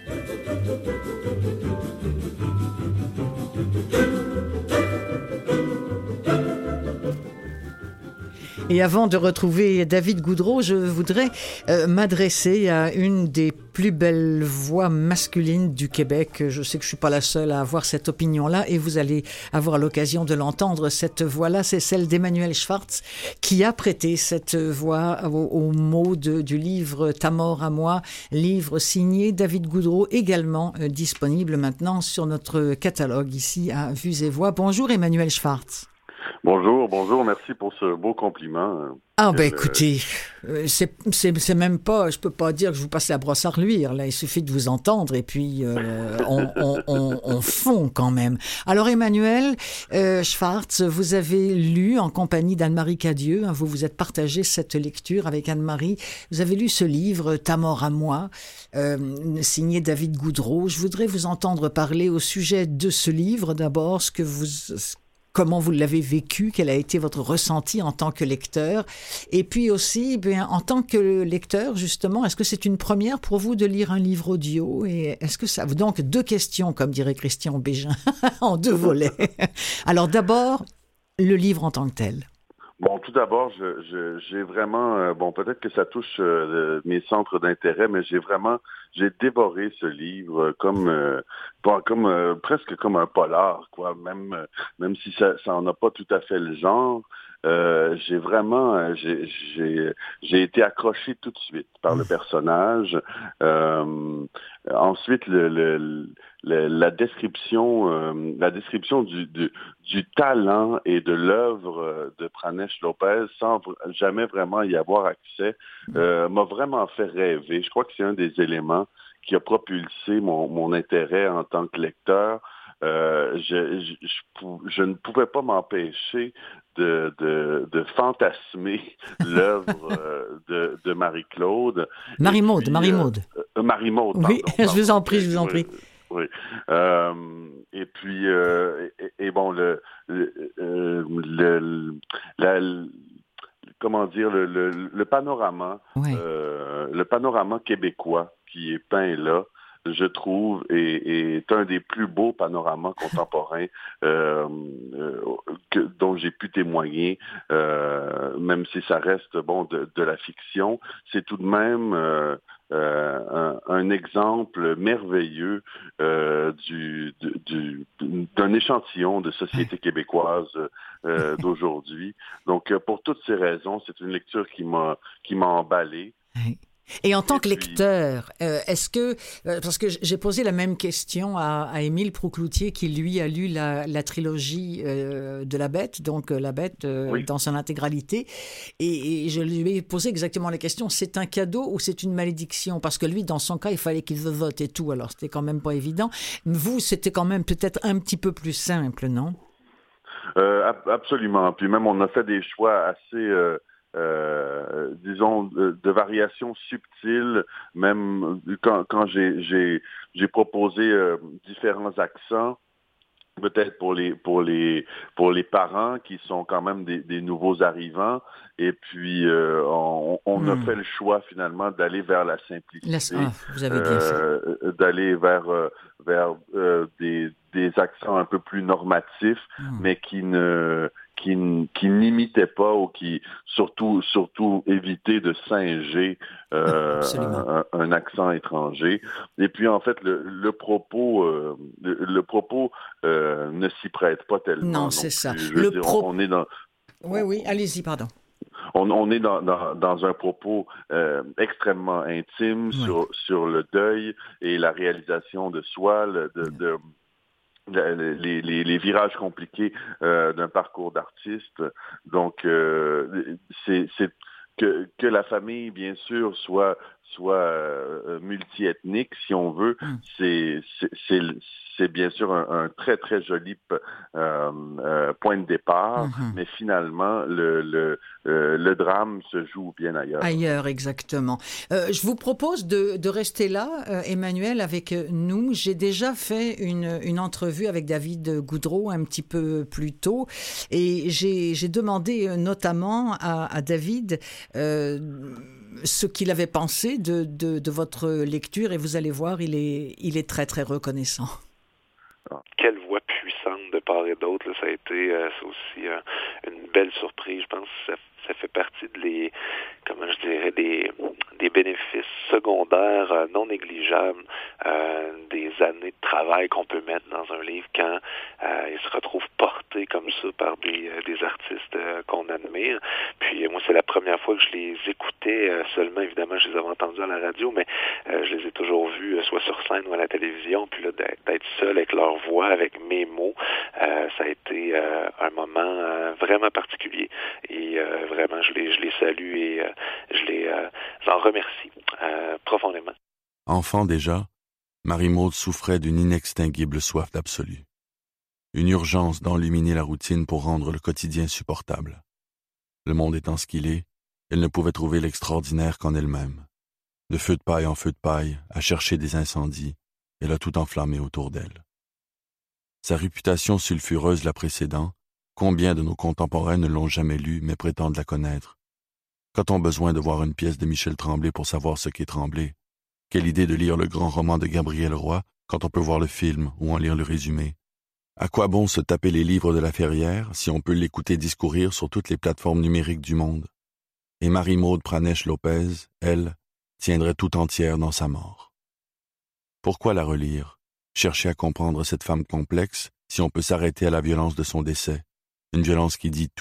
Et avant de retrouver David Goudreau, je voudrais euh, m'adresser à une des plus belles voix masculines du Québec. Je sais que je suis pas la seule à avoir cette opinion-là et vous allez avoir l'occasion de l'entendre. Cette voix-là, c'est celle d'Emmanuel Schwartz qui a prêté cette voix aux, aux mots de, du livre Ta mort à moi, livre signé David Goudreau, également euh, disponible maintenant sur notre catalogue ici à Vues et Voix. Bonjour Emmanuel Schwartz. Bonjour, bonjour, merci pour ce beau compliment. Ah ben écoutez, euh, c'est, c'est, c'est même pas, je peux pas dire que je vous passe la brosse à reluire, là, il suffit de vous entendre et puis euh, on, on, on, on fond quand même. Alors Emmanuel euh, Schwartz, vous avez lu en compagnie d'Anne-Marie Cadieux, hein, vous vous êtes partagé cette lecture avec Anne-Marie, vous avez lu ce livre Ta mort à moi, euh, signé David Goudreau. Je voudrais vous entendre parler au sujet de ce livre d'abord, ce que vous... comment vous l'avez vécu, quel a été votre ressenti en tant que lecteur, et puis aussi, bien, en tant que lecteur, justement, est-ce que c'est une première pour vous de lire un livre audio, et est-ce que ça... Donc, deux questions, comme dirait Christian Bégin, en deux volets. Alors, d'abord, le livre en tant que tel. Bon, tout d'abord, je, je, j'ai vraiment, euh, bon, peut-être que ça touche euh, mes centres d'intérêt, mais j'ai vraiment, j'ai dévoré ce livre comme, euh, bon, comme euh, presque comme un polar, quoi. Même, euh, même si ça, ça en a pas tout à fait le genre, euh, j'ai vraiment, j'ai, j'ai, j'ai été accroché tout de suite par le personnage. Euh, ensuite, le, le, le, la description, euh, la description du, du, du talent et de l'œuvre de Pranesh Lopez, sans jamais vraiment y avoir accès, euh, m'a vraiment fait rêver. Je crois que c'est un des éléments qui a propulsé mon, mon intérêt en tant que lecteur. Euh, je, je, je, je ne pouvais pas m'empêcher de, de, de fantasmer l'œuvre euh, de, de Marie-Claude. Marie-Maude, Marie-Maude. Euh, Marie-Maude, oui, pardon, je vous en prie, je vous en prie. Oui. oui. Euh, et puis, euh, et, et bon, le, le, le, la, le comment dire, le, le, le panorama, oui. euh, le panorama québécois qui est peint là, je trouve, est, est un des plus beaux panoramas contemporains euh, euh, que, dont j'ai pu témoigner, euh, même si ça reste bon de, de la fiction. C'est tout de même euh, euh, un, un exemple merveilleux euh, du, du, d'un échantillon de société québécoise euh, d'aujourd'hui. Donc, pour toutes ces raisons, c'est une lecture qui m'a qui m'a emballé. Et en tant que lecteur, euh, est-ce que, euh, parce que j'ai posé la même question à, à Émile Proucloutier qui lui a lu la, la trilogie euh, de La Bête, donc euh, La Bête euh, oui. dans son intégralité, et, et je lui ai posé exactement la question, c'est un cadeau ou c'est une malédiction? Parce que lui, dans son cas, il fallait qu'il vote et tout, alors c'était quand même pas évident. Vous, c'était quand même peut-être un petit peu plus simple, non? Euh, absolument. Puis même, on a fait des choix assez... Euh... Euh, disons, de, de variations subtiles, même quand, quand j'ai, j'ai, j'ai proposé euh, différents accents, peut-être pour les pour les pour les parents qui sont quand même des, des nouveaux arrivants, et puis euh, on, on mmh. a fait le choix finalement d'aller vers la simplicité, ah, vous avez bien euh, fait. d'aller vers euh, vers euh, des des accents un peu plus normatifs, mmh. mais qui ne qui, qui n'imitaient pas ou qui surtout surtout éviter de singer euh, un, un accent étranger. Et puis en fait le, le propos euh, le, le propos euh, ne s'y prête pas tellement. Non, non c'est plus. ça. Je le dire, pro... on est dans Oui oui, allez-y, pardon. On, on est dans, dans, dans un propos euh, extrêmement intime oui. sur sur le deuil et la réalisation de soi, le, de, oui. de Les, les, les virages compliqués euh, d'un parcours d'artiste. Donc, euh, c'est, c'est que, que la famille, bien sûr, soit, soit euh, multiethnique, si on veut, mm. c'est, c'est, c'est, c'est bien sûr un, un très, très joli euh, euh, point de départ, mm-hmm. mais finalement, le, le, euh, le drame se joue bien ailleurs. Ailleurs, exactement. Euh, je vous propose de, de rester là, euh, Emmanuel, avec nous. J'ai déjà fait une, une entrevue avec David Goudreau un petit peu plus tôt, et j'ai, j'ai demandé notamment à, à David euh, ce qu'il avait pensé de, de, de votre lecture, et vous allez voir, il est, il est très, très reconnaissant. Quelle voix puissante de part et d'autre. Là, ça a été euh, ça aussi euh, une belle surprise. Je pense que ça, ça fait partie de les, comment je dirais, des, des bénéfices secondaires euh, non négligeables euh, des années de travail qu'on peut mettre dans un livre quand euh, il se retrouve porté comme ça par des, euh, des artistes euh, qu'on admire. Puis euh, moi, c'est la première fois que je les écoutais euh, seulement. Évidemment, je les avais entendus à la radio, mais euh, je les ai toujours vus, euh, soit sur scène ou à la télévision. Puis là, d'être, d'être seul avec leur voix, avec mes mots, euh, ça a été euh, un moment euh, vraiment particulier. Et euh, vraiment, je les, je les salue et euh, je les euh, en remercie euh, profondément. Enfant déjà, Marie-Maude souffrait d'une inextinguible soif d'absolu. Une urgence d'enluminer la routine pour rendre le quotidien supportable. Le monde étant ce qu'il est, elle ne pouvait trouver l'extraordinaire qu'en elle-même. De feu de paille en feu de paille, à chercher des incendies, elle a tout enflammé autour d'elle. Sa réputation sulfureuse la précédant, combien de nos contemporains ne l'ont jamais lue mais prétendent la connaître? Qu'a-t-on besoin de voir une pièce de Michel Tremblay pour savoir ce qu'est Tremblay? Quelle idée de lire le grand roman de Gabriel Roy quand on peut voir le film ou en lire le résumé? À quoi bon se taper les livres de la Ferrière si on peut l'écouter discourir sur toutes les plateformes numériques du monde? Et Marie-Maude Pranesh Lopez, elle, tiendrait tout entière dans sa mort. Pourquoi la relire? Chercher à comprendre cette femme complexe si on peut s'arrêter à la violence de son décès, une violence qui dit tout,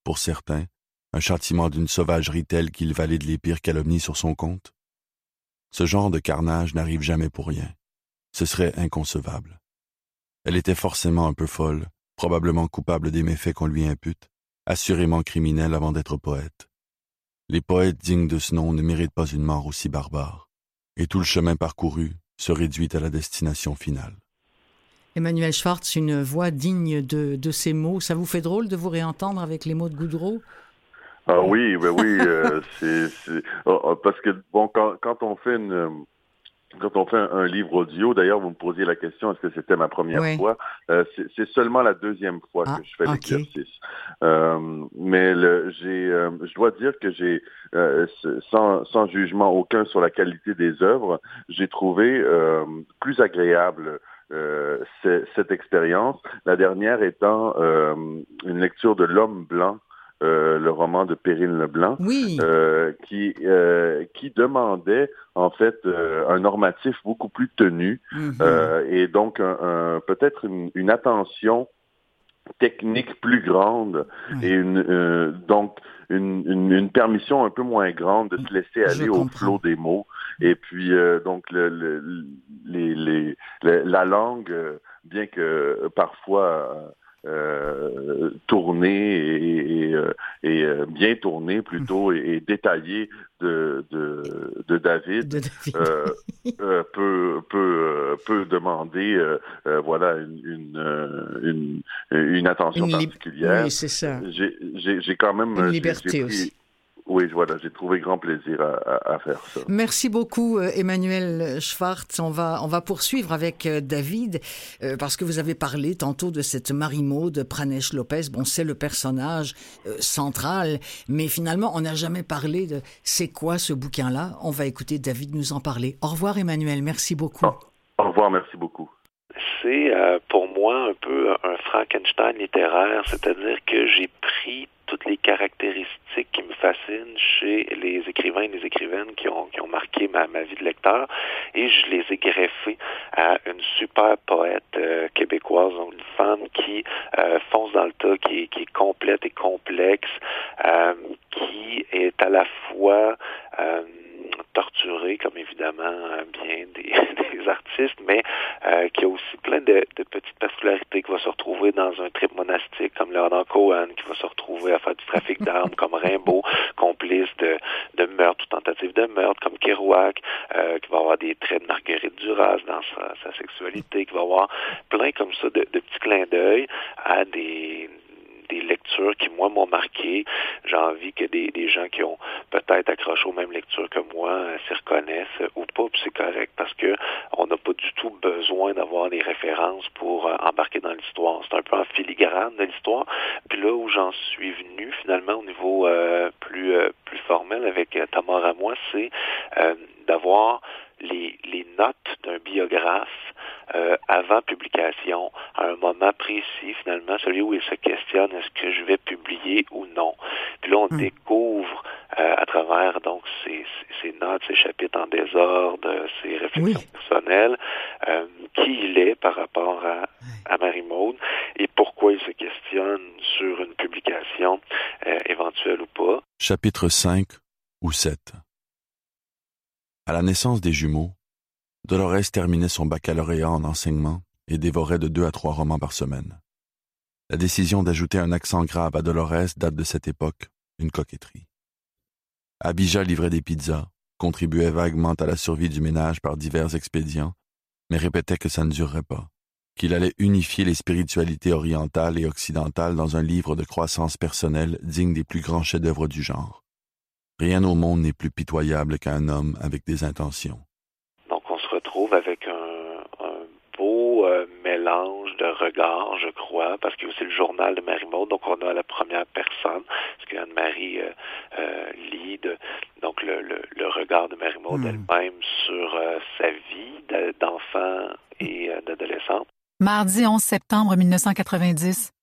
pour certains, un châtiment d'une sauvagerie telle qu'il valide les pires calomnies sur son compte? Ce genre de carnage n'arrive jamais pour rien. Ce serait inconcevable. Elle était forcément un peu folle, probablement coupable des méfaits qu'on lui impute, assurément criminelle avant d'être poète. Les poètes dignes de ce nom ne méritent pas une mort aussi barbare, et tout le chemin parcouru se réduit à la destination finale. Emmanuel Schwartz, une voix digne de, de ces mots. Ça vous fait drôle de vous réentendre avec les mots de Goudreau? Ah oui, ben oui, euh, c'est, c'est oh, parce que bon, quand, quand on fait une quand on fait un, un livre audio, d'ailleurs, vous me posiez la question, est-ce que c'était ma première oui. fois? Euh, c'est, c'est seulement la deuxième fois ah, que je fais okay. l'exercice. Euh, mais le, j'ai, euh, je dois dire que j'ai, euh, sans, sans jugement aucun sur la qualité des œuvres, j'ai trouvé euh, plus agréable euh, c- cette expérience. La dernière étant euh, une lecture de L'Homme blanc. Euh, le roman de Perrine Leblanc, oui. euh, qui euh, qui demandait en fait euh, un normatif beaucoup plus tenu mm-hmm. euh, et donc un, un, peut-être une, une attention technique plus grande oui. et une euh, donc une, une, une permission un peu moins grande de se laisser aller au flot des mots. Et puis euh, donc le, le, les, les, les, la langue, bien que parfois Euh, tourné et, et, et euh, bien tourné plutôt et, et détaillé de, de, de David, de David. Euh, euh, peut, peut, peut demander euh, euh, voilà une, une, une, une attention une li- particulière. Oui, c'est ça. J'ai, j'ai, j'ai quand même une liberté j'ai, j'ai pris, aussi. Oui, voilà, j'ai trouvé grand plaisir à, à, à faire ça. Merci beaucoup, Emmanuel Schwartz. On va, on va poursuivre avec David, euh, parce que vous avez parlé tantôt de cette Marie-Maude Pranesh Lopez. Bon, c'est le personnage euh, central, mais finalement, on n'a jamais parlé de c'est quoi ce bouquin-là. On va écouter David nous en parler. Au revoir, Emmanuel. Merci beaucoup. Oh, au revoir, merci beaucoup. C'est euh, pour moi un peu un Frankenstein littéraire, c'est-à-dire que j'ai pris toutes les caractéristiques qui me fascinent chez les écrivains et les écrivaines qui ont, qui ont marqué ma, ma vie de lecteur et je les ai greffés à une super poète euh, québécoise, donc une femme qui euh, fonce dans le tas, qui est, qui est complète et complexe, euh, qui est à la fois euh, torturée, comme évidemment bien des, des artistes, mais euh, qui a aussi plein de, de petites particularités, qui va se retrouver dans un trip monastique comme Leonard Cohen, qui va se retrouver à faire du trafic d'armes comme Rimbaud, complice de, de meurtre ou tentative de meurtre comme Kerouac, euh, qui va avoir des traits de Marguerite Duras dans sa, sa sexualité, qui va avoir plein comme ça de, de petits clins d'œil à des des lectures qui, moi, m'ont marqué. J'ai envie que des, des gens qui ont peut-être accroché aux mêmes lectures que moi euh, s'y reconnaissent euh, ou pas, puis c'est correct parce que on n'a pas du tout besoin d'avoir des références pour euh, embarquer dans l'histoire. C'est un peu en filigrane de l'histoire. Puis là où j'en suis venu, finalement, au niveau euh, plus euh, plus formel avec euh, Tamar à moi, c'est euh, d'avoir les, les notes d'un biographe euh, avant publication, à un moment précis, finalement, celui où il se questionne est-ce que je vais publier ou non. Puis là, on mmh. découvre euh, à travers donc ces, ces notes, ces chapitres en désordre, ces réflexions oui. personnelles, euh, qui il est par rapport à, à Marie-Maude et pourquoi il se questionne sur une publication euh, éventuelle ou pas. Chapitre cinq ou sept. À la naissance des jumeaux, Dolores terminait son baccalauréat en enseignement et dévorait de deux à trois romans par semaine. La décision d'ajouter un accent grave à Dolores date de cette époque, une coquetterie. Abijah livrait des pizzas, contribuait vaguement à la survie du ménage par divers expédients, mais répétait que ça ne durerait pas, qu'il allait unifier les spiritualités orientales et occidentales dans un livre de croissance personnelle digne des plus grands chefs-d'œuvre du genre. Rien au monde n'est plus pitoyable qu'un homme avec des intentions. Donc on se retrouve avec un, un beau euh, mélange de regards, je crois, parce qu'il y a aussi le journal de Marie-Maude, donc on a la première personne, ce qu'Anne-Marie euh, euh, lit, de, donc le, le, le regard de Marie-Maude mmh. elle-même sur euh, sa vie d'enfant et euh, d'adolescente. Mardi onze septembre mille neuf cent quatre-vingt-dix.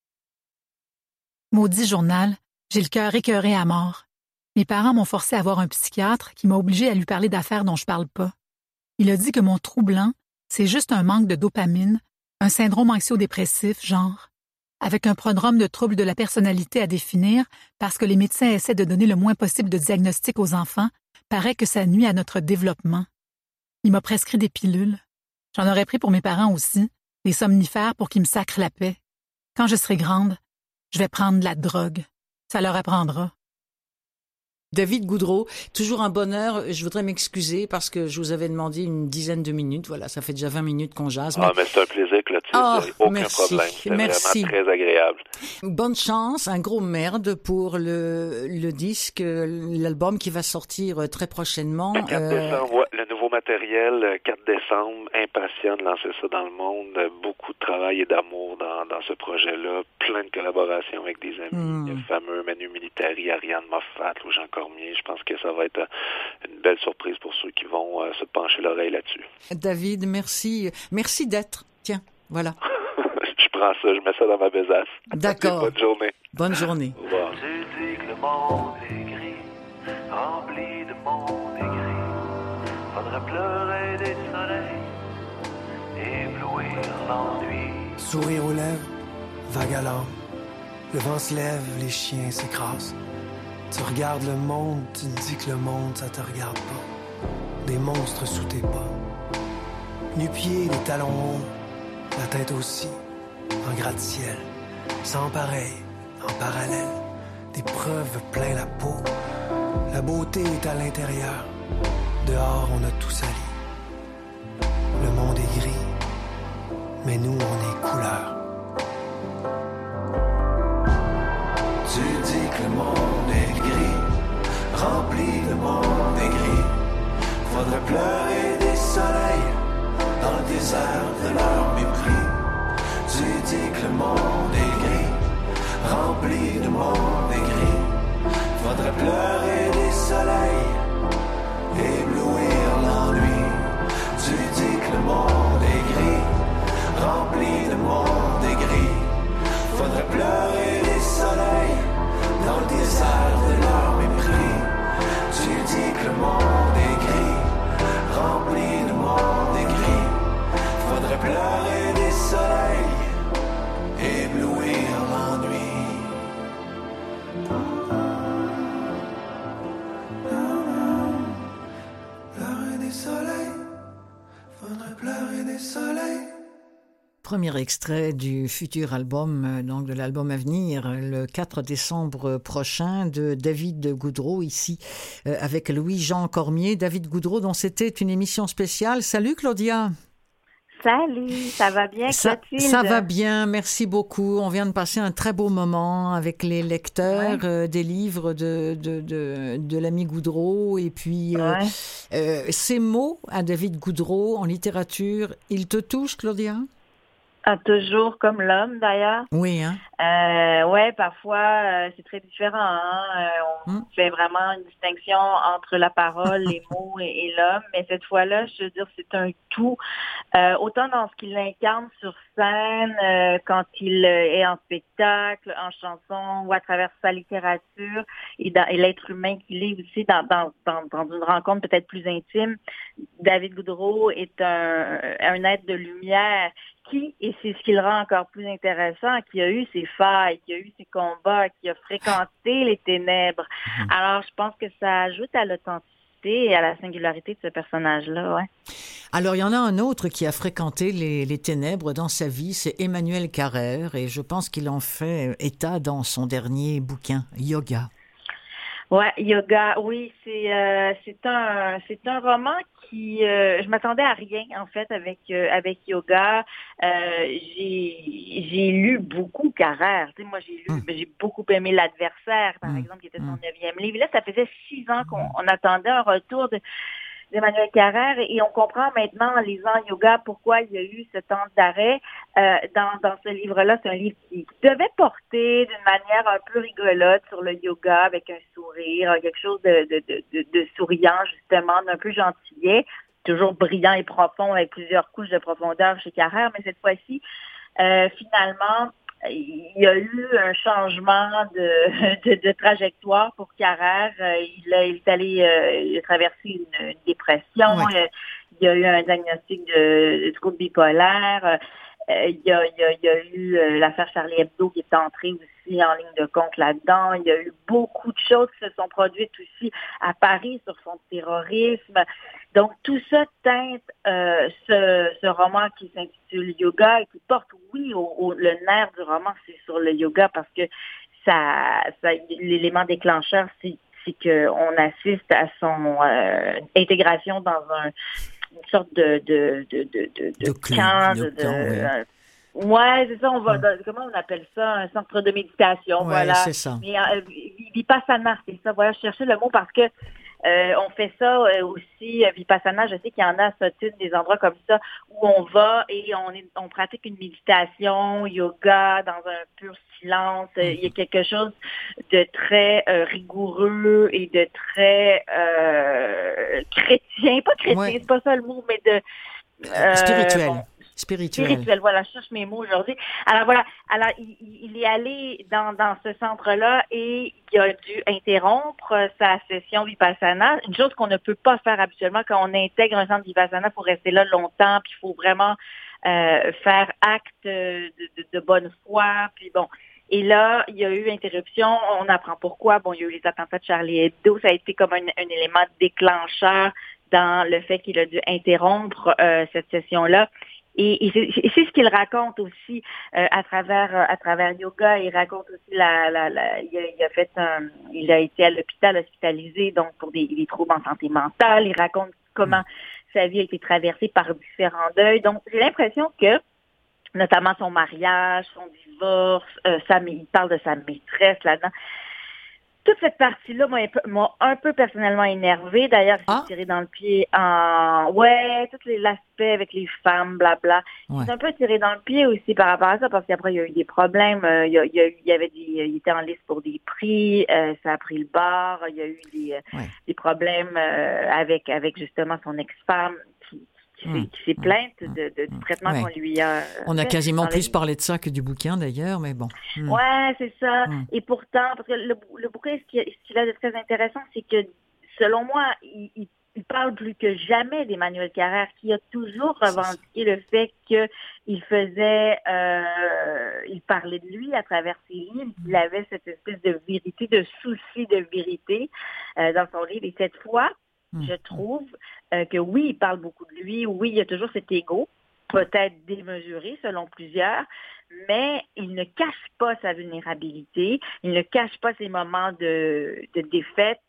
Maudit journal, j'ai le cœur écœuré à mort. Mes parents m'ont forcé à voir un psychiatre qui m'a obligé à lui parler d'affaires dont je parle pas. Il a dit que mon trou blanc, c'est juste un manque de dopamine, un syndrome anxio-dépressif, genre. avec un prodrome de troubles de la personnalité à définir parce que les médecins essaient de donner le moins possible de diagnostics aux enfants, paraît que ça nuit à notre développement. Il m'a prescrit des pilules. J'en aurais pris pour mes parents aussi, des somnifères pour qu'ils me sacrent la paix. Quand je serai grande, je vais prendre de la drogue. Ça leur apprendra. David Goudreau, toujours un bonheur. Je voudrais m'excuser parce que je vous avais demandé une dizaine de minutes. Voilà, ça fait déjà vingt minutes qu'on jase. Mais... Ah, mais c'est un plaisir, Clotilde. Oh, aucun merci, problème. C'est merci. vraiment très agréable. Bonne chance, un gros merde pour le, le disque, l'album qui va sortir très prochainement. Le quatre décembre, ouais, le nouveau matériel, quatre décembre, impatient de lancer ça dans le monde. Beaucoup de travail et d'amour dans, dans ce projet-là. Plein de collaborations avec des amis, mm. le fameux Manu Militari, Ariane Moffat, ou Jean Cormier. Je pense que ça va être une belle surprise pour ceux qui vont euh, se pencher l'oreille là-dessus. David, merci. Merci d'être. Tiens, voilà. Je prends ça, je mets ça dans ma besace. D'accord. Bonne journée. Bonne journée. Au revoir. Tu dis que le monde est gris, rempli de monde est gris. Faudrait pleurer des soleils, éblouir l'ennui. Sourire aux lèvres, vague à l'âme. Le vent se lève, les chiens s'écrasent. Tu regardes le monde, tu te dis que le monde, ça te regarde pas. Des monstres sous tes pas. Nu-pieds, les talons hauts, la tête aussi, en gratte-ciel. Sans pareil, en parallèle, des preuves plein la peau. La beauté est à l'intérieur, dehors on a tout sali. Le monde est gris, mais nous on est couleur. Tu dis que le monde est gris, rempli de monde est gris. Faudrait pleurer des soleils dans le désert de leur mépris. Tu dis que le monde est gris, rempli de monde est gris. Faudrait pleurer des soleils, éblouir l'ennui. Tu dis que le monde est gris, rempli de monde est gris. Faudrait pleurer des soleils dans le désert de leur mépris. Tu dis que le monde est gris, rempli de monde est gris. Faudrait pleurer des soleils, éblouir l'ennui. Pleurer des soleils, faudrait pleurer des soleils. Premier extrait du futur album, donc de l'album à venir, le quatre décembre prochain, de David Goudreau, ici, euh, avec Louis-Jean Cormier. David Goudreau, dont c'était une émission spéciale. Salut Claudia! Salut, ça va bien, Clotilde? Ça, ça va bien, merci beaucoup. On vient de passer un très beau moment avec les lecteurs ouais. euh, des livres de, de, de, de l'ami Goudreau. Et puis, euh, ouais. euh, ces mots à David Goudreau en littérature, ils te touchent, Claudia? Ah, toujours comme l'homme, d'ailleurs. Oui, hein? Euh, ouais, parfois, euh, c'est très différent. Hein? Euh, on mm. fait vraiment une distinction entre la parole, les mots et, et l'homme. Mais cette fois-là, je veux dire, c'est un tout. Euh, autant dans ce qu'il incarne sur scène, euh, quand il est en spectacle, en chanson ou à travers sa littérature et, dans, et l'être humain qu'il est aussi dans, dans, dans, dans une rencontre peut-être plus intime. David Goudreau est un, un être de lumière qui, et c'est ce qui le rend encore plus intéressant, qui a eu ses failles, qui a eu ses combats, qui a fréquenté les ténèbres. Mmh. Alors, je pense que ça ajoute à l'authenticité et à la singularité de ce personnage-là, ouais. Alors, il y en a un autre qui a fréquenté les, les ténèbres dans sa vie, c'est Emmanuel Carrère, et je pense qu'il en fait état dans son dernier bouquin, Yoga. Ouais, Yoga, oui, c'est euh, c'est un c'est un roman qui euh, je m'attendais à rien en fait avec euh, avec Yoga. Euh, j'ai j'ai lu beaucoup Carrère. Tu sais, moi j'ai lu, mmh. j'ai beaucoup aimé L'Adversaire par mmh. exemple, qui était son neuvième livre. Et là, ça faisait six ans qu'on on attendait un retour de d'Emmanuel Carrère et on comprend maintenant en lisant Yoga pourquoi il y a eu ce temps d'arrêt euh, dans, dans ce livre-là. C'est un livre qui devait porter d'une manière un peu rigolote sur le yoga avec un sourire, quelque chose de, de, de, de, de souriant justement, d'un peu gentillet, toujours brillant et profond avec plusieurs couches de profondeur chez Carrère, mais cette fois-ci, euh, finalement, il y a eu un changement de, de, de trajectoire pour Carrère. Il, a, il est allé euh, il a traversé une, une dépression. Ouais. Il y a eu un diagnostic de, de trouble bipolaire. euh, il y a, il y a, il y a eu euh, l'affaire Charlie Hebdo qui est entrée aussi en ligne de compte là-dedans. Il y a eu beaucoup de choses qui se sont produites aussi à Paris sur fond de terrorisme. Donc, tout ça teinte euh, ce, ce roman qui s'intitule Yoga et qui porte, oui, au, au, le nerf du roman, c'est sur le yoga parce que ça, ça l'élément déclencheur, c'est, c'est qu'on assiste à son euh, intégration dans un, une sorte de, de, de, de, de, de, de camp. De, de, de, euh, ouais, c'est ça, on va, hum. comment on appelle ça? Un centre de méditation, ouais, voilà. c'est ça. Mais euh, Vipassana, c'est ça, voilà, je cherchais le mot parce que Euh, on fait ça euh, aussi, euh, Vipassana, je sais qu'il y en a ça, des endroits comme ça où on va et on est, on pratique une méditation, yoga, dans un pur silence. Euh, il y a quelque chose de très euh, rigoureux et de très euh, chrétien, pas chrétien, ouais. C'est pas ça le mot, mais de... Euh, spirituel. Bon, Spirituel. Spirituel, voilà, je cherche mes mots aujourd'hui. Alors voilà, alors il, il est allé dans, dans ce centre-là et il a dû interrompre sa session Vipassana, une chose qu'on ne peut pas faire habituellement quand on intègre un centre Vipassana pour rester là longtemps, puis il faut vraiment euh, faire acte de, de, de bonne foi, puis bon. Et là, il y a eu interruption, on apprend pourquoi. Bon, il y a eu les attentats de Charlie Hebdo, ça a été comme un, un élément déclencheur dans le fait qu'il a dû interrompre euh, cette session-là. Et, et, c'est, et c'est ce qu'il raconte aussi euh, à travers à travers yoga. Il raconte aussi la, la, la il, a, il a fait un, il a été à l'hôpital hospitalisé donc pour des, des troubles en santé mentale. Il raconte comment sa vie a été traversée par différents deuils. Donc j'ai l'impression que notamment son mariage, son divorce, euh, sa, il parle de sa maîtresse là-dedans. Toute cette partie-là m'a, m'a un peu personnellement énervée. D'ailleurs, j'ai ah. tiré dans le pied en... Ouais, tout les, l'aspect avec les femmes, blabla. Ouais. J'ai un peu tiré dans le pied aussi par rapport à ça, parce qu'après, il y a eu des problèmes. Euh, il, y a, il, y a, il y avait des... Il était en liste pour des prix. Euh, ça a pris le bord. Il y a eu des, ouais. des problèmes euh, avec, avec justement son ex-femme qui... qui s'est, qui s'est plainte de, de, du traitement ouais. qu'on lui a... On a quasiment plus les... parlé de ça que du bouquin, d'ailleurs, mais bon. Mm. Ouais, c'est ça. Mm. Et pourtant, parce que le, le bouquin, ce qu'il, ce qu'il a de très intéressant, c'est que, selon moi, il, il, il parle plus que jamais d'Emmanuel Carrère, qui a toujours revendiqué le fait qu'il faisait... Euh, il parlait de lui à travers ses livres, qu'il avait cette espèce de vérité, de souci de vérité euh, dans son livre. Et cette fois, je trouve euh, que oui, il parle beaucoup de lui, oui, il y a toujours cet ego, peut-être démesuré selon plusieurs, mais il ne cache pas sa vulnérabilité, il ne cache pas ses moments de, de défaite,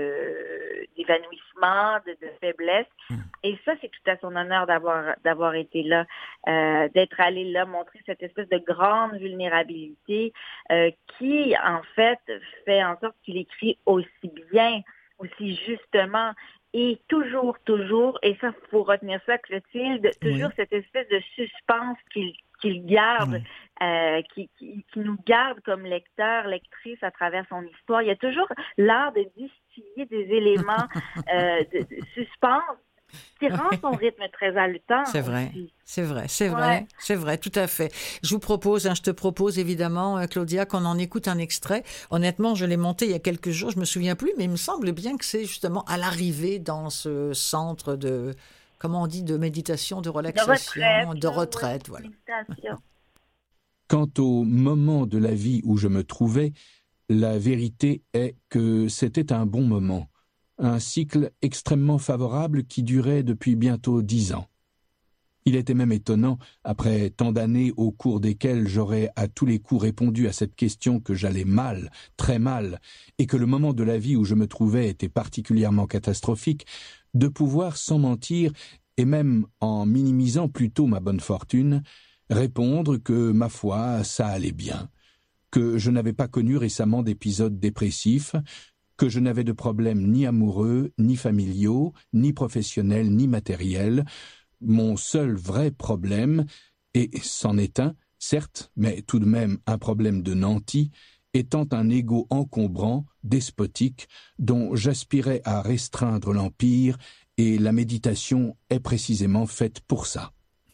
de, d'évanouissement, de, de faiblesse. Mm. Et ça, c'est tout à son honneur d'avoir, d'avoir été là, euh, d'être allé là, montrer cette espèce de grande vulnérabilité euh, qui, en fait, fait en sorte qu'il écrit aussi bien, aussi justement, et toujours, toujours, et ça, il faut retenir ça, Clotilde, toujours oui. cette espèce de suspense qu'il, qu'il garde, oui. euh, qui, qui, qui nous garde comme lecteur, lectrice à travers son histoire. Il y a toujours l'art de distiller des éléments euh, de, de suspense qui rend son rythme très haletant. C'est vrai, aussi. c'est vrai, c'est ouais. vrai, c'est vrai, tout à fait. Je vous propose, hein, je te propose évidemment, Claudia, qu'on en écoute un extrait. Honnêtement, je l'ai monté il y a quelques jours, je me souviens plus, mais il me semble bien que c'est justement à l'arrivée dans ce centre de, comment on dit, de méditation, de relaxation, de retraite, de retraite ouais, voilà. Méditation. Quant au moment de la vie où je me trouvais, la vérité est que c'était un bon moment. Un cycle extrêmement favorable qui durait depuis bientôt dix ans. Il était même étonnant, après tant d'années au cours desquelles j'aurais à tous les coups répondu à cette question que j'allais mal, très mal, et que le moment de la vie où je me trouvais était particulièrement catastrophique, de pouvoir, sans mentir, et même en minimisant plutôt ma bonne fortune, répondre que, ma foi, ça allait bien, que je n'avais pas connu récemment d'épisodes dépressifs, que je n'avais de problèmes ni amoureux, ni familiaux, ni professionnels, ni matériels. Mon seul vrai problème, et c'en est un, certes, mais tout de même un problème de nanti, étant un ego encombrant, despotique, dont j'aspirais à restreindre l'empire, et la méditation est précisément faite pour ça.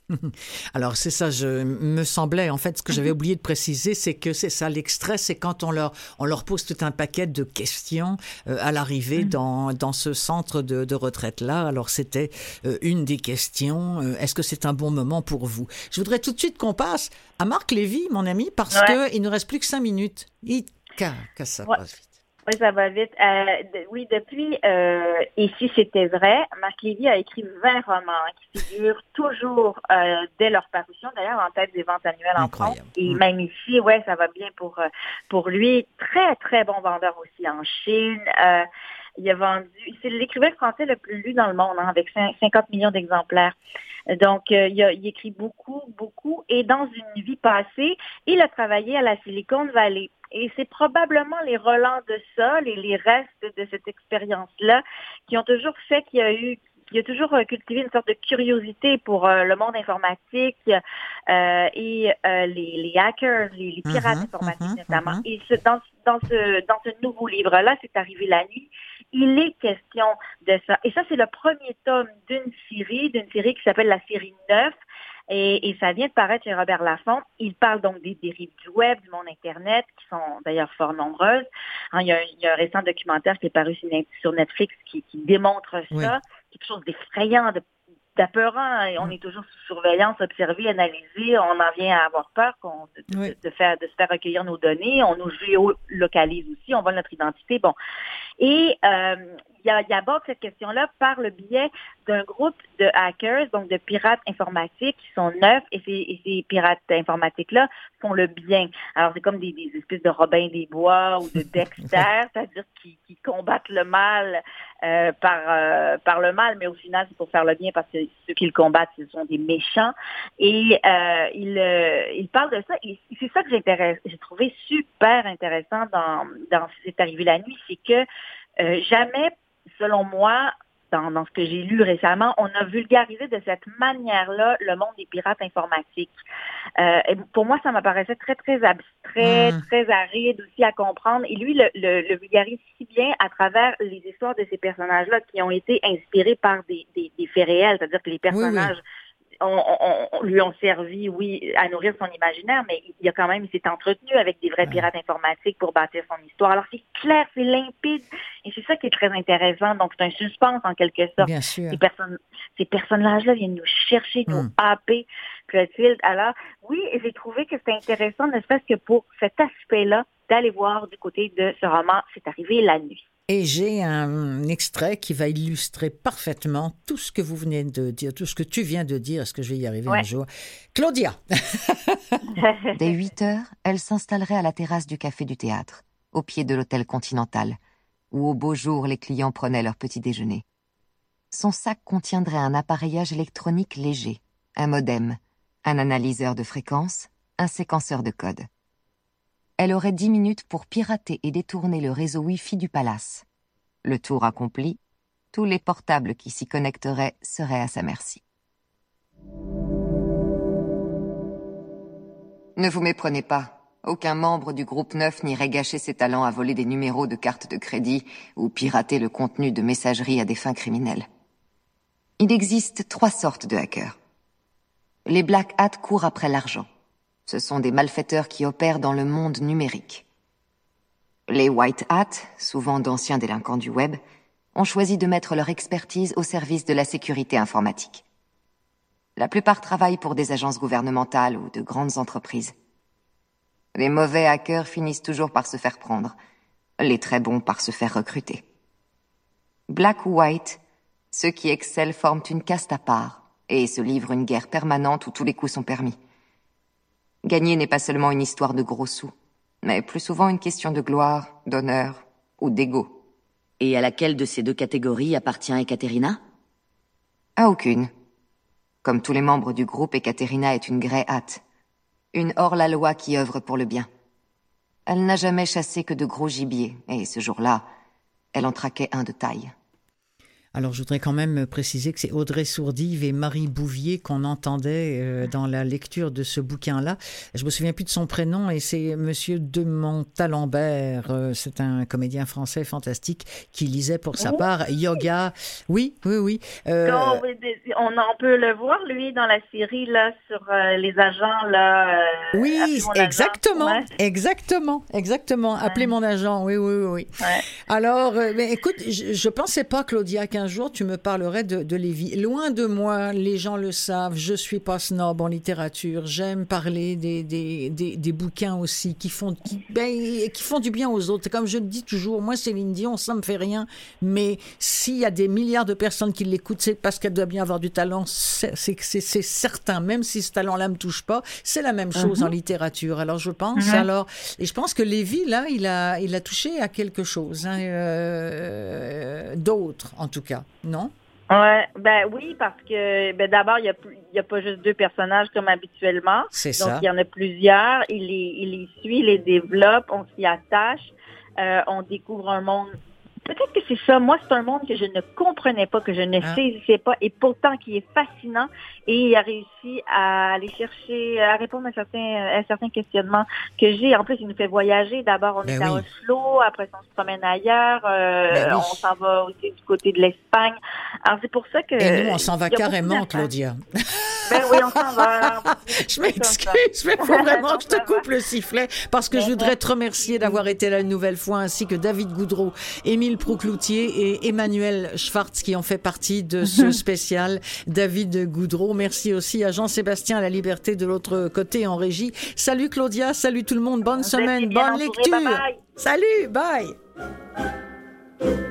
Alors c'est ça, je me semblait, en fait, ce que j'avais oublié de préciser, c'est que c'est ça, l'extrait, c'est quand on leur, on leur pose tout un paquet de questions euh, à l'arrivée mmh. dans, dans ce centre de, de retraite-là. Alors c'était euh, une des questions, euh, est-ce que c'est un bon moment pour vous? Je voudrais tout de suite qu'on passe à Marc Lévy, mon ami, parce ouais. qu'il ne reste plus que cinq minutes. Il... Que ça ouais. passe vite. Oui, ça va vite. Euh, de, oui, depuis euh, Et si c'était vrai, Marc Lévy a écrit vingt romans qui figurent toujours euh, dès leur parution, d'ailleurs en tête des ventes annuelles en France. Et mmh. même ici, ouais, ça va bien pour pour lui. Très, très bon vendeur aussi en Chine. Euh, il a vendu, c'est l'écrivain français le plus lu dans le monde, hein, avec cinquante millions d'exemplaires. Donc, euh, il, a, il écrit beaucoup, beaucoup. Et dans une vie passée, il a travaillé à la Silicon Valley. Et c'est probablement les relents de ça, les, les restes de cette expérience-là, qui ont toujours fait qu'il y a eu, qu'il a toujours cultivé une sorte de curiosité pour euh, le monde informatique euh, et euh, les, les hackers, les, les pirates mm-hmm, informatiques mm-hmm, notamment. Mm-hmm. Et ce, dans, dans, ce, dans ce nouveau livre-là, c'est arrivé la nuit, il est question de ça. Et ça, c'est le premier tome d'une série, d'une série qui s'appelle la série neuf. Et, et ça vient de paraître chez Robert Laffont. Il parle donc des dérives du web, du monde Internet, qui sont d'ailleurs fort nombreuses. Hein, il, y a, il y a un récent documentaire qui est paru sur Netflix qui, qui démontre ça. Oui. Quelque chose d'effrayant, de, d'apeurant. Et on est toujours sous surveillance, observé, analysé. On en vient à avoir peur qu'on, de, oui. de, de, faire, de se faire recueillir nos données. On nous géolocalise aussi, on vole notre identité. Bon. Et euh, il, y a, il aborde cette question-là par le biais d'un groupe de hackers, donc de pirates informatiques qui sont neufs, et ces, et ces pirates informatiques-là font le bien. Alors, c'est comme des, des espèces de Robin des Bois ou de Dexter, c'est-à-dire qui, qui combattent le mal euh, par, euh, par le mal, mais au final, c'est pour faire le bien parce que ceux qui le combattent, ce sont des méchants. Et euh, il, euh, il parle de ça, et c'est ça que j'ai, j'ai trouvé super intéressant dans, dans C'est arrivé la nuit, c'est que euh, jamais, selon moi, Dans, dans ce que j'ai lu récemment, on a vulgarisé de cette manière-là le monde des pirates informatiques. Euh, et pour moi, ça m'apparaissait très, très abstrait, mmh. très aride aussi à comprendre. Et lui, le, le, le vulgarise si bien à travers les histoires de ces personnages-là qui ont été inspirés par des, des, des faits réels, c'est-à-dire que les personnages... Oui, oui. On, on, on lui ont servi, oui, à nourrir son imaginaire, mais il a quand même, il s'est entretenu avec des vrais pirates informatiques pour bâtir son histoire. Alors, c'est clair, c'est limpide, et c'est ça qui est très intéressant. Donc, c'est un suspense, en quelque sorte. Bien sûr. Ces personnes, ces personnages-là viennent nous chercher, nous mm. happer, Clotilde. Alors, oui, et j'ai trouvé que c'était intéressant, ne serait-ce que pour cet aspect-là, d'aller voir du côté de ce roman, C'est arrivé la nuit. Et j'ai un extrait qui va illustrer parfaitement tout ce que vous venez de dire, tout ce que tu viens de dire. Est-ce que je vais y arriver ouais. un jour? Claudia! Dès huit heures, elle s'installerait à la terrasse du café du théâtre, au pied de l'hôtel Continental, où au beau jour les clients prenaient leur petit déjeuner. Son sac contiendrait un appareillage électronique léger, un modem, un analyseur de fréquences, un séquenceur de code. Elle aurait dix minutes pour pirater et détourner le réseau Wi-Fi du palace. Le tour accompli, tous les portables qui s'y connecteraient seraient à sa merci. Ne vous méprenez pas. Aucun membre du groupe neuf n'irait gâcher ses talents à voler des numéros de cartes de crédit ou pirater le contenu de messageries à des fins criminelles. Il existe trois sortes de hackers. Les Black Hats courent après l'argent. Ce sont des malfaiteurs qui opèrent dans le monde numérique. Les White Hats, souvent d'anciens délinquants du web, ont choisi de mettre leur expertise au service de la sécurité informatique. La plupart travaillent pour des agences gouvernementales ou de grandes entreprises. Les mauvais hackers finissent toujours par se faire prendre, les très bons par se faire recruter. Black ou White, ceux qui excellent forment une caste à part et se livrent une guerre permanente où tous les coups sont permis. Gagner n'est pas seulement une histoire de gros sous, mais plus souvent une question de gloire, d'honneur ou d'ego. Et à laquelle de ces deux catégories appartient Ekaterina? À aucune. Comme tous les membres du groupe, Ekaterina est une Grey Hat, une hors-la-loi qui œuvre pour le bien. Elle n'a jamais chassé que de gros gibiers, et ce jour-là, elle en traquait un de taille. Alors, je voudrais quand même préciser que c'est Audrey Sourdive et Marie Bouvier qu'on entendait euh, dans la lecture de ce bouquin-là. Je me souviens plus de son prénom et c'est Monsieur de Montalembert. Euh, c'est un comédien français fantastique qui lisait pour sa Oui. part Yoga. Oui, oui, oui. Euh, Quand on, on peut le voir, lui, dans la série, là, sur euh, les agents, là. Euh, oui, Appelez mon exactement, agent. Ouais. exactement, exactement. Appelez Ouais. mon agent, oui, oui, oui. Ouais. Alors, euh, mais écoute, je, je pensais pas, Claudia, qu'un jour tu me parlerais de, de Lévi. Loin de moi, les gens le savent, je suis pas snob en littérature. J'aime parler des, des, des, des bouquins aussi qui font, qui, ben, qui font du bien aux autres. Comme je le dis toujours, moi, Céline Dion, ça me fait rien. Mais s'il y a des milliards de personnes qui l'écoutent, c'est parce qu'elle doit bien avoir du talent. C'est, c'est, c'est, c'est certain. Même si ce talent-là me touche pas, c'est la même chose Mm-hmm. en littérature. Alors, je pense, Mm-hmm. alors, et je pense que Lévi, là, il a, il a touché à quelque chose, hein, euh, d'autre, en tout cas, non? Ouais, ben oui, parce que ben d'abord, il n'y a, plus- il y a pas juste deux personnages comme habituellement. C'est Donc, ça. il y en a plusieurs. Il les, il les suit, les développe, on s'y attache. Euh, on découvre un monde. Peut-être que c'est ça. Moi, c'est un monde que je ne comprenais pas, que je ne Ah. saisissais pas, et pourtant qui est fascinant. Et il a réussi à aller chercher, à répondre à certains, à certains questionnements que j'ai. En plus, il nous fait voyager. D'abord, on Ben est à oui. Oslo, après on se promène ailleurs. Euh, Ben oui. On s'en va aussi du côté de l'Espagne. Alors, c'est pour ça que... Et nous, on s'en va il y a beaucoup carrément, d'affaires. Claudia. Ben oui, on s'en va. Je m'excuse, mais il faut vraiment que je te coupe le sifflet parce que je voudrais te remercier d'avoir été là une nouvelle fois, ainsi que David Goudreau, Émile Proucloutier et Emmanuel Schwartz qui ont fait partie de ce spécial David Goudreau. Merci aussi à Jean-Sébastien à la Liberté de l'autre côté en régie. Salut Claudia, salut tout le monde, bonne Vous êtes semaine, bien bonne entourés, lecture. bye bye. Salut, bye.